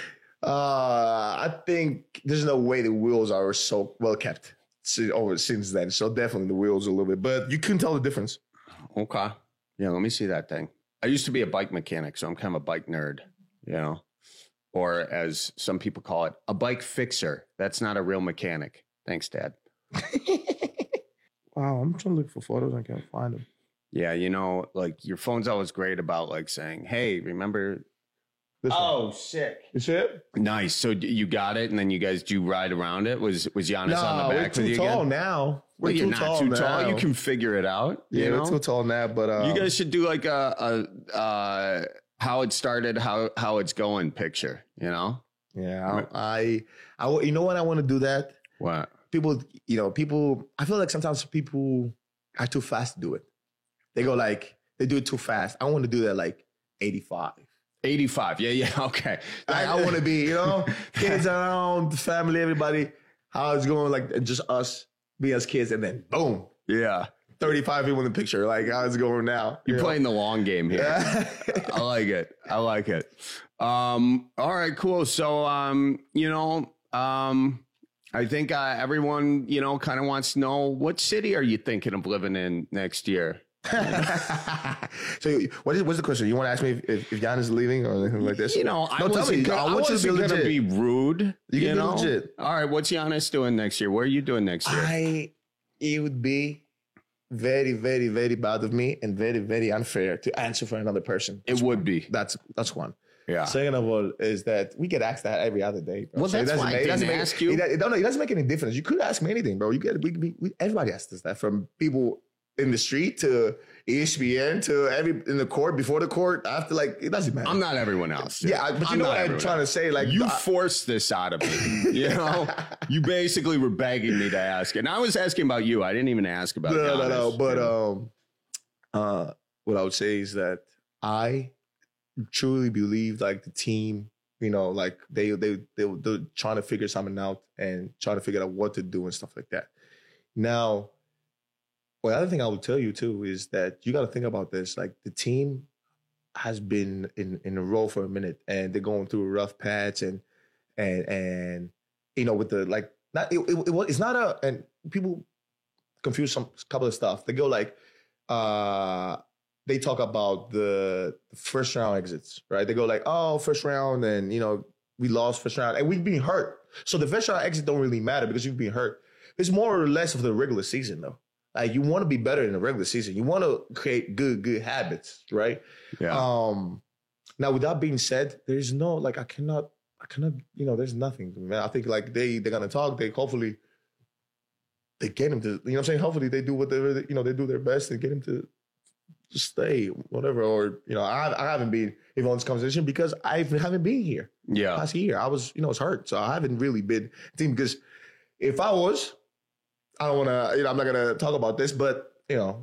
I think there's no way the wheels are so well kept since then. So definitely the wheels a little bit, but you couldn't tell the difference. Okay. Yeah, let me see that thing. I used to be a bike mechanic, so I'm kind of a bike nerd. Or as some people call it, a bike fixer. That's not a real mechanic. Thanks, Dad. Wow, I'm trying to look for photos. I can't find them. Yeah, your phone's always great about saying, hey, remember this one? Sick. You see it? Nice. So you got it, and then you guys do ride around it? Was Giannis on the back with you again? We're too tall now. Well, you're not too tall. You can figure it out. We're too tall now, but you guys should do like a how it started, how it's going picture, Yeah, I you know what I want to do that? What? people, I feel like sometimes people are too fast to do it. They go like, they do it too fast. I want to do that like 85. 85. Yeah. Okay. I want to be, kids around, family, everybody, how it's going, like just us be as kids, and then boom. Yeah. 35 people in the picture. Like, how's it going now? You're playing the long game here. I like it. All right, cool. So, I think everyone, kind of wants to know, what city are you thinking of living in next year? So what's the question? You want to ask me if Giannis is leaving or anything like this? I wasn't going to be rude. You can be legit. All right, what's Giannis doing next year? What are you doing next year? It would be very, very, very bad of me and very, very unfair to answer for another person. It would be. That's one. Yeah. Second of all is that we get asked that every other day, bro. Well, so that's why I didn't ask you. It doesn't make any difference. You could ask me anything, bro. Everybody asks us that, from people in the street to ESPN to in the court, before the court, after, like, it doesn't matter. I'm not everyone else. Dude. Yeah, but you know what I'm trying to say? Like, you forced this out of me. You basically were begging me to ask, and I was asking about you. I didn't even ask about Giannis. No. But what I would say is that I truly believe, like, the team, like they're trying to figure something out and trying to figure out what to do and stuff like that. Now, well, the other thing I would tell you too is that you got to think about this. Like, the team has been in a row for a minute, and they're going through a rough patch, and with the, like, it's not a, and people confuse some couple of stuff. They go like, they talk about the first round exits, right? They go like, oh, first round, and we lost first round, and we've been hurt. So the first round exit don't really matter because you've been hurt. It's more or less of the regular season though. Like, you want to be better in the regular season. You want to create good habits, right? Yeah. Now, with that being said, there's no, like, I cannot, there's nothing, man. I think, like, they're going to talk. Hopefully they get him to, you know what I'm saying? Hopefully they do whatever, they do their best and get him to stay, whatever. Or, I haven't been involved in this conversation because I haven't been here. Yeah. Last year, I was, I was hurt. So I haven't really been team, because if I was, I don't want to, I'm not going to talk about this, but,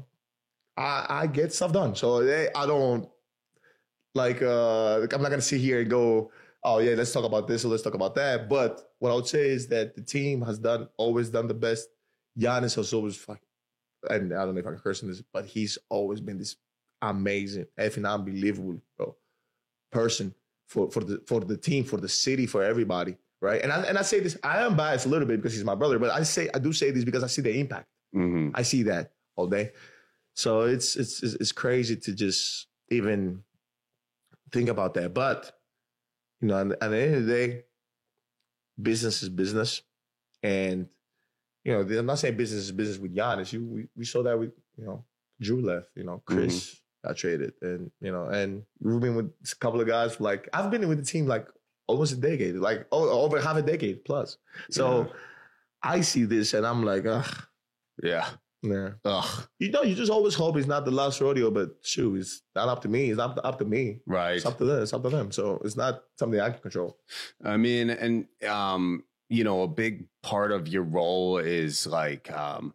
I get stuff done. So I don't, like, I'm not going to sit here and go, oh, yeah, let's talk about this or let's talk about that. But what I would say is that the team has always done the best. Giannis has always, and I don't know if I can curse on this, but he's always been this amazing, effing unbelievable person for the team, for the city, for everybody. Right. And I say this, I am biased a little bit because he's my brother, but I do say this because I see the impact. Mm-hmm. I see that all day. So it's crazy to just even think about that. But, at the end of the day, business is business. And, I'm not saying business is business with Giannis. We saw that with, Drew left, Chris got traded, and, and we've been with a couple of guys, like, I've been with the team, like, almost a decade, like over half a decade plus. So I see this and I'm like, ugh. Yeah. Ugh. You just always hope it's not the last rodeo, but shoot, it's not up to me. It's not up to me. Right. It's up to them. It's up to them. So it's not something I can control. I mean, and, a big part of your role is like,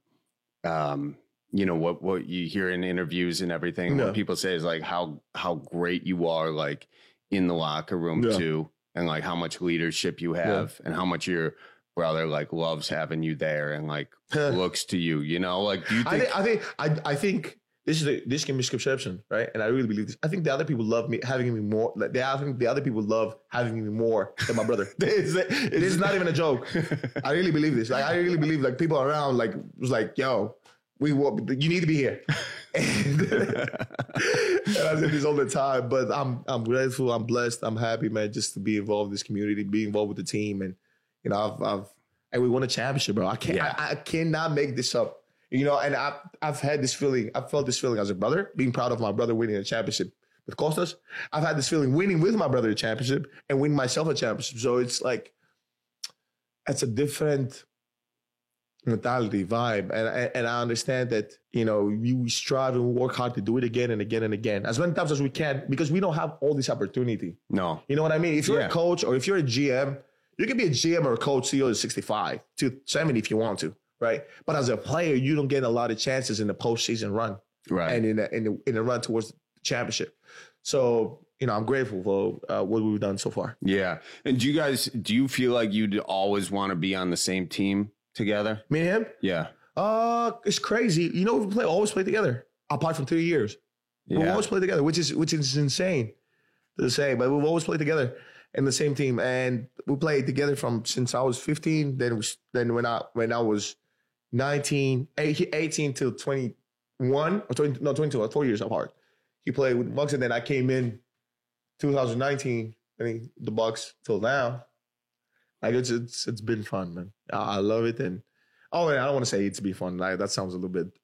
what you hear in interviews and everything, what people say is like how great you are, like, in the locker room too. And, like, how much leadership you have and how much your brother, like, loves having you there and, like, looks to you, like, do you think? I think this is a misconception, right? And I really believe this. I think the other people love having me more. Like, I think the other people love having me more than my brother. This is not even a joke. I really believe this. Like, I really believe, like, people around, like, was like, yo, you need to be here. And I say this all the time, but I'm grateful, I'm blessed, I'm happy, man, just to be involved in this community, be involved with the team, and and we won a championship, bro. I cannot make this up, and I've had this feeling, I felt this feeling as a brother, being proud of my brother winning a championship with Costas. I've had this feeling winning with my brother a championship and winning myself a championship. So it's like, it's a different mentality, vibe, and I understand that we strive and work hard to do it again and again and again, as many times as we can, because we don't have all this opportunity. No, you know what I mean? If you're a coach or if you're a GM, You can be a GM or a coach, CEO at 65 to 70 if you want to, right? But as a player, you don't get a lot of chances in the postseason run, right? And in the run towards the championship. So, I'm grateful for what we've done so far. Yeah. And do you feel like you'd always want to be on the same team together? Me and him? Yeah. It's crazy. We always play together, apart from 3 years. Yeah. We always play together, which is insane to say, but we've always played together in the same team. And we played together since I was 15. Then when I was 18 till 21, or 22, 4 years apart. He played with the Bucks, and then I came in 2019, the Bucks till now. Like it's been fun, man. I love it, and I don't want to say it's been fun. Like, that sounds a little bit,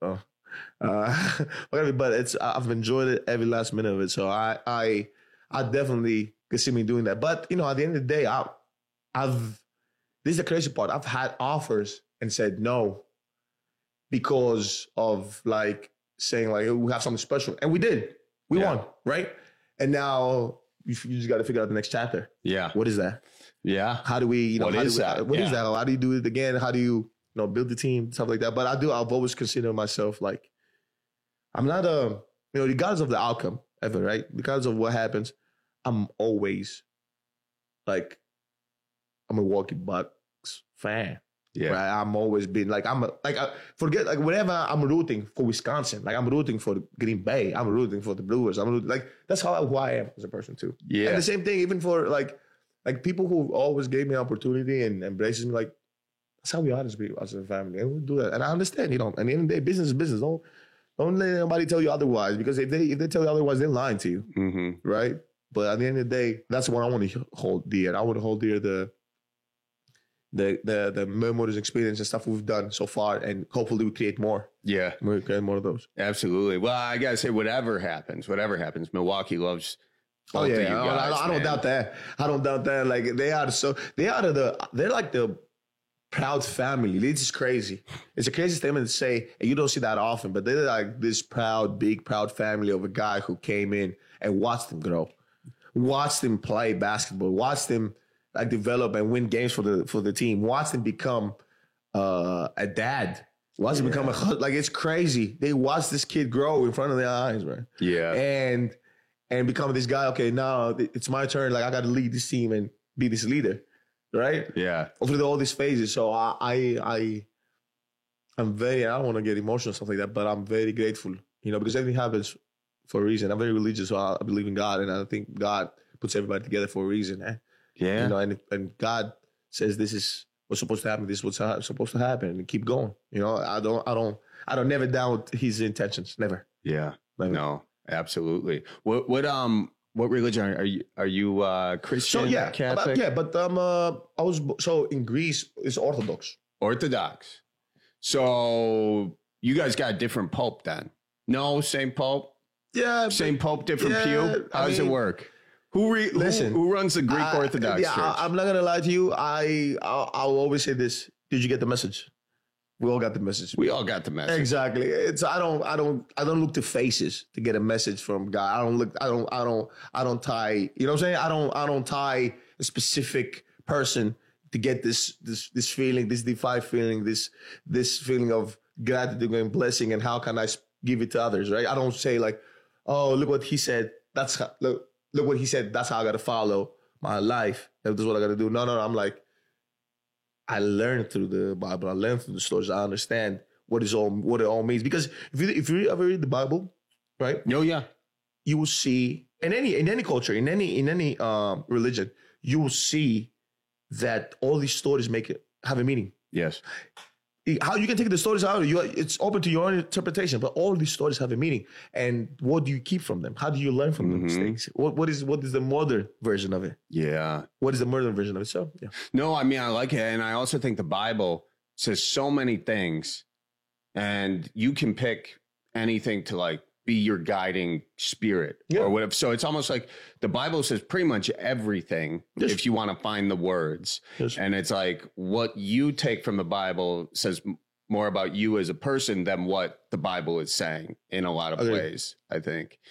but I've enjoyed it every last minute of it. So I definitely can see me doing that. But at the end of the day, this is the crazy part. I've had offers and said no because of saying we have something special, and we did. We won, right? And now you just got to figure out the next chapter. Yeah. What is that? Yeah. How do we, what is that? What is that? How do you do it again? How do you, build the team, stuff like that? But I've always considered myself I'm not regardless of the outcome ever, right? Regardless of what happens, I'm always a Milwaukee Bucks fan. Yeah. Right? I'm always been whenever I'm rooting for Wisconsin, I'm rooting for Green Bay, I'm rooting for the Brewers. That's who I am as a person too. Yeah. And the same thing even for people who always gave me opportunity and embraces me, that's how we are as a family. And we do that. And I understand, at the end of the day, business is business. Don't let anybody tell you otherwise, because if they tell you otherwise, they're lying to you. Mm-hmm. Right? But at the end of the day, that's what I want to hold dear. I want to hold dear the memories, experience, and stuff we've done so far, and hopefully we create more. Yeah, we create more of those. Absolutely. Well, I gotta say, whatever happens, Milwaukee loves. Oh yeah, I don't doubt that. I don't doubt that. They're like the proud family. It's just crazy. It's a crazy statement to say, and you don't see that often. But they're like this big, proud family of a guy who came in and watched them grow, watched them play basketball, watched them develop and win games for the team. Watch them become a dad. Watch them become it's crazy. They watch this kid grow in front of their eyes, right? Yeah. And become this guy. Okay, now it's my turn. I got to lead this team and be this leader, right? Yeah. Through all these phases. So I'm very. I don't want to get emotional stuff like that, but I'm very grateful. Because everything happens for a reason. I'm very religious, so I believe in God, and I think God puts everybody together for a reason. Yeah. And God says this is what's supposed to happen. This is what's supposed to happen, and keep going. I don't never doubt His intentions. Never. Yeah. Never. No, absolutely. What religion are you? Christian? So yeah, Catholic? But I was in Greece. It's Orthodox. Orthodox. So you guys got a different pope then? No, same pope. Yeah. Same pope, different pew. How does it work? Who runs the Greek Orthodox Church? I'm not gonna lie to you. I'll always say this. Did you get the message? We all got the message. We all got the message. Exactly. I don't look to faces to get a message from God. I don't tie. You know what I'm saying? I don't tie a specific person to get this feeling, this divine feeling, this feeling of gratitude and blessing, and how can I give it to others? Right? I don't say oh, look what he said. Look what he said. That's how I got to follow my life. That's what I got to do. No. I'm I learned through the Bible. I learned through the stories. I understand what it all means. Because if you ever read the Bible, right? Oh yeah, you will see in any culture, in any religion, you will see that all these stories have a meaning. Yes. How you can take the stories out, it's open to your own interpretation, but all these stories have a meaning. And what do you keep from them? How do you learn from the mistakes? What is the modern version of it? Yeah. What is the modern version of it? So, yeah. No, I mean, I like it. And I also think the Bible says so many things, and you can pick anything to be your guiding spirit or whatever. So it's almost like the Bible says pretty much everything if you want to find the words. Yes. And it's what you take from the Bible says more about you as a person than what the Bible is saying in a lot of ways, I think.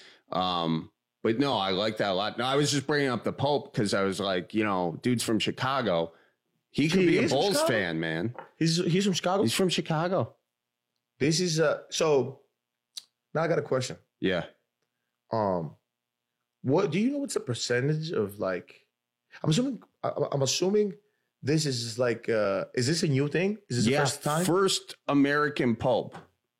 But no, I like that a lot. No, I was just bringing up the Pope because I was dude's from Chicago. He could be a Bulls fan, man. He's from Chicago? He's from Chicago. This is so now I got a question. Yeah. What do you know what's the percentage of like I'm assuming this is like is this a new thing? Is this the first time? First American Pope.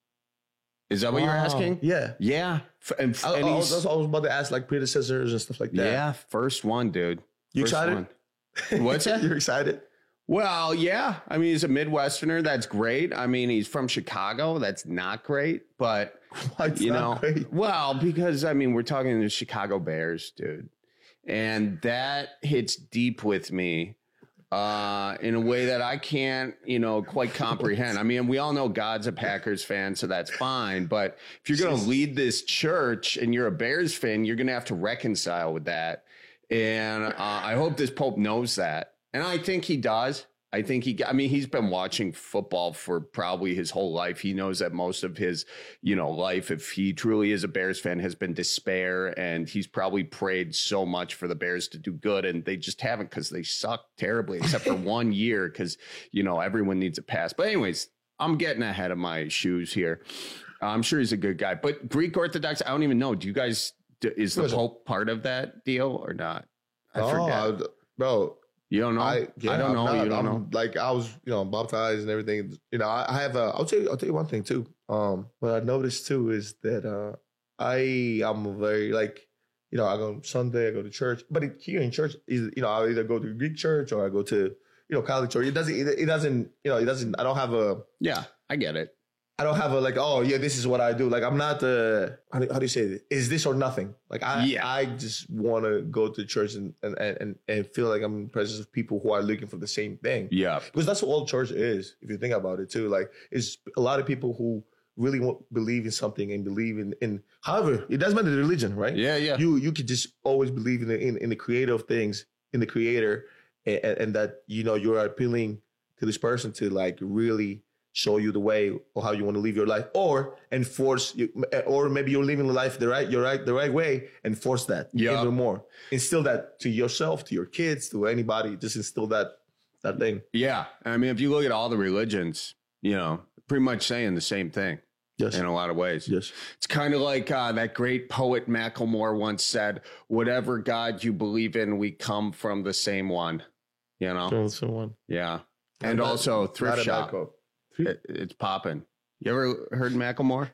Is that what you're asking? Yeah. Yeah. And I was about to ask like predecessors and stuff like that. Yeah, first one, dude. You First excited? one. What's that? You're excited? Well, yeah. I mean, he's a Midwesterner. That's great. I mean, he's from Chicago. That's not great. But, great? Well, because, I mean, we're talking the Chicago Bears, dude. And that hits deep with me in a way that I can't, quite comprehend. I mean, we all know God's a Packers fan, so that's fine. But if you're going to lead this church and you're a Bears fan, you're going to have to reconcile with that. And I hope this Pope knows that. And I think he does. He's been watching football for probably his whole life. He knows that most of his, life, if he truly is a Bears fan, has been despair. And he's probably prayed so much for the Bears to do good. And they just haven't because they suck terribly, except for 1 year because, everyone needs a pass. But anyways, I'm getting ahead of my shoes here. I'm sure he's a good guy. But Greek Orthodox, I don't even know. Do you guys, is the Pope part of that deal or not? I forget. Bro. You don't know? I don't know. You don't know? Like I was, baptized and everything. I have I'll tell you one thing too. What I noticed too is that I'm very like, I go Sunday, I go to church, but here in church is, I either go to Greek church or I go to, Catholic church. It doesn't, I don't have a. Yeah, I get it. I don't have a like, oh yeah, this is what I do. Like I'm not the how do you say it? Is this or nothing? Like I just want to go to church and feel like I'm in the presence of people who are looking for the same thing. Yeah, because that's what all church is. If you think about it too, like it's a lot of people who really believe in something and believe in. However, it doesn't matter the religion, right? Yeah. You could just always believe in the creative things, in the creator, and that you're appealing to this person to like really show you the way or how you want to live your life, or enforce you, or maybe you're living the life the right way, and force that even more. Instill that to yourself, to your kids, to anybody. Just instill that thing. Yeah, I mean, if you look at all the religions, pretty much saying the same thing. Yes. In a lot of ways. Yes. It's kind of like that great poet Macklemore once said, "Whatever God you believe in, we come from the same one." The same one. Yeah, and also thrift shop. It's popping. You ever heard Macklemore?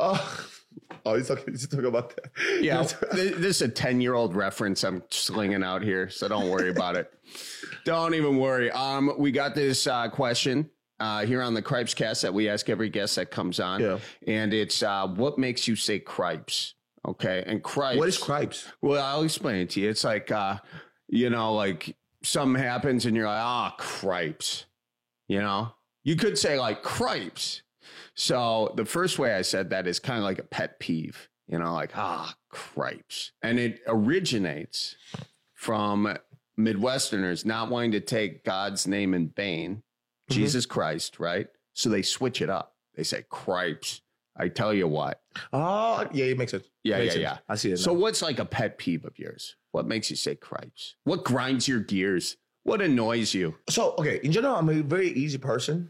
He's talking about that. Yeah, this is a 10-year-old reference I'm slinging out here, so don't worry about it. Don't even worry. We got this question here on the Cripes Cast that we ask every guest that comes on. Yeah. And it's what makes you say cripes? Okay. And cripes. What is cripes? Well, I'll explain it to you. It's like, like something happens and you're like, cripes, You could say like cripes. So the first way I said that is kind of like a pet peeve, like, cripes. And it originates from Midwesterners not wanting to take God's name in vain, Jesus Christ, right? So they switch it up. They say cripes. I tell you what. Oh, yeah, it makes sense. Yeah. I see it now. So what's like a pet peeve of yours? What makes you say cripes? What grinds your gears? What annoys you? So, okay, in general, I'm a very easy person.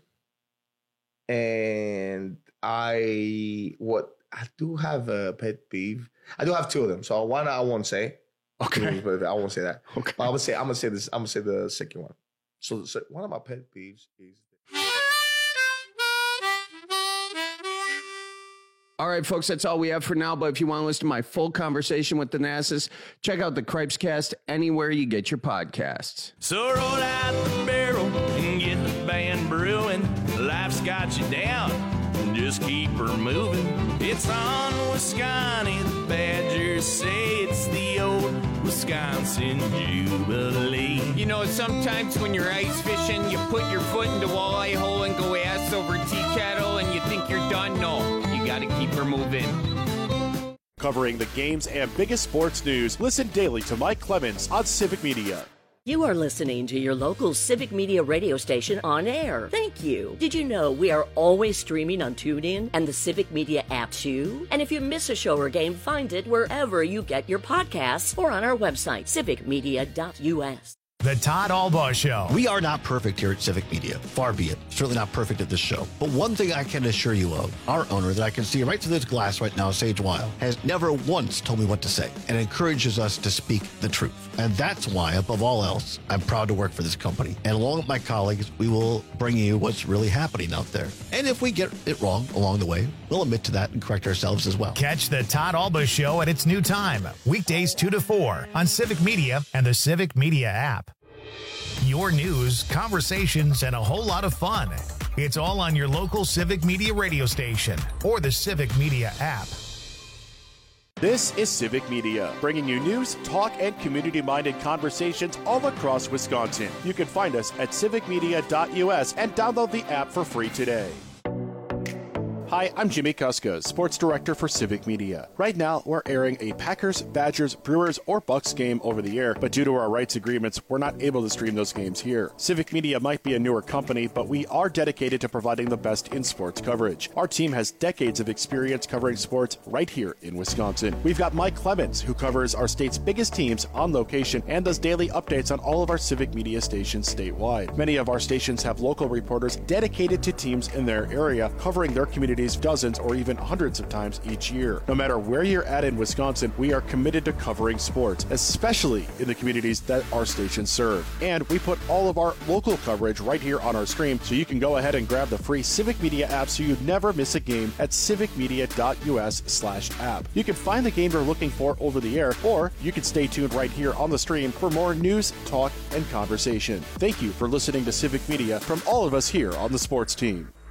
And I do have a pet peeve. I do have two of them. So one I won't say. Okay. I won't say that. Okay. But I'm gonna say this. I'm gonna say the second one. So one of my pet peeves is. All right, folks, that's all we have for now. But if you want to listen to my full conversation with Thanasis, check out the Cripes Cast anywhere you get your podcasts. So roll out the barrel and get the band brewing. Life's got you down, just keep her moving. It's on Wisconsin, the Badgers say it's the old Wisconsin Jubilee. Sometimes when you're ice fishing, you put your foot in the walleye hole and go ass over tea kettle and you think you're done. No, you got to keep her moving. Covering the games and biggest sports news, listen daily to Mike Clemens on Civic Media. You are listening to your local Civic Media radio station on air. Thank you. Did you know we are always streaming on TuneIn and the Civic Media app too? And if you miss a show or game, find it wherever you get your podcasts or on our website, civicmedia.us. The Todd Albaugh Show. We are not perfect here at Civic Media. Far be it. Certainly not perfect at this show. But one thing I can assure you of, our owner that I can see right through this glass right now, Sage Weil, has never once told me what to say and encourages us to speak the truth. And that's why, above all else, I'm proud to work for this company. And along with my colleagues, we will bring you what's really happening out there. And if we get it wrong along the way, we'll admit to that and correct ourselves as well. Catch the Todd Albaugh Show at its new time, weekdays 2 to 4 on Civic Media and the Civic Media app. Your news, conversations, and a whole lot of fun. It's all on your local Civic Media radio station or the Civic Media app. This is Civic Media, bringing you news, talk, and community-minded conversations all across Wisconsin. You can find us at civicmedia.us and download the app for free today. Hi, I'm Jimmy Kuska, Sports Director for Civic Media. Right now, we're airing a Packers, Badgers, Brewers, or Bucks game over the air, but due to our rights agreements, we're not able to stream those games here. Civic Media might be a newer company, but we are dedicated to providing the best in sports coverage. Our team has decades of experience covering sports right here in Wisconsin. We've got Mike Clemens, who covers our state's biggest teams on location and does daily updates on all of our Civic Media stations statewide. Many of our stations have local reporters dedicated to teams in their area, covering their communities dozens or even hundreds of times each year. No matter where you're at in Wisconsin, we are committed to covering sports, especially in the communities that our stations serve. And we put all of our local coverage right here on our stream, so you can go ahead and grab the free Civic Media app so you never miss a game at civicmedia.us/app. You can find the game you're looking for over the air, or you can stay tuned right here on the stream for more news, talk, and conversation. Thank you for listening to Civic Media from all of us here on the sports team.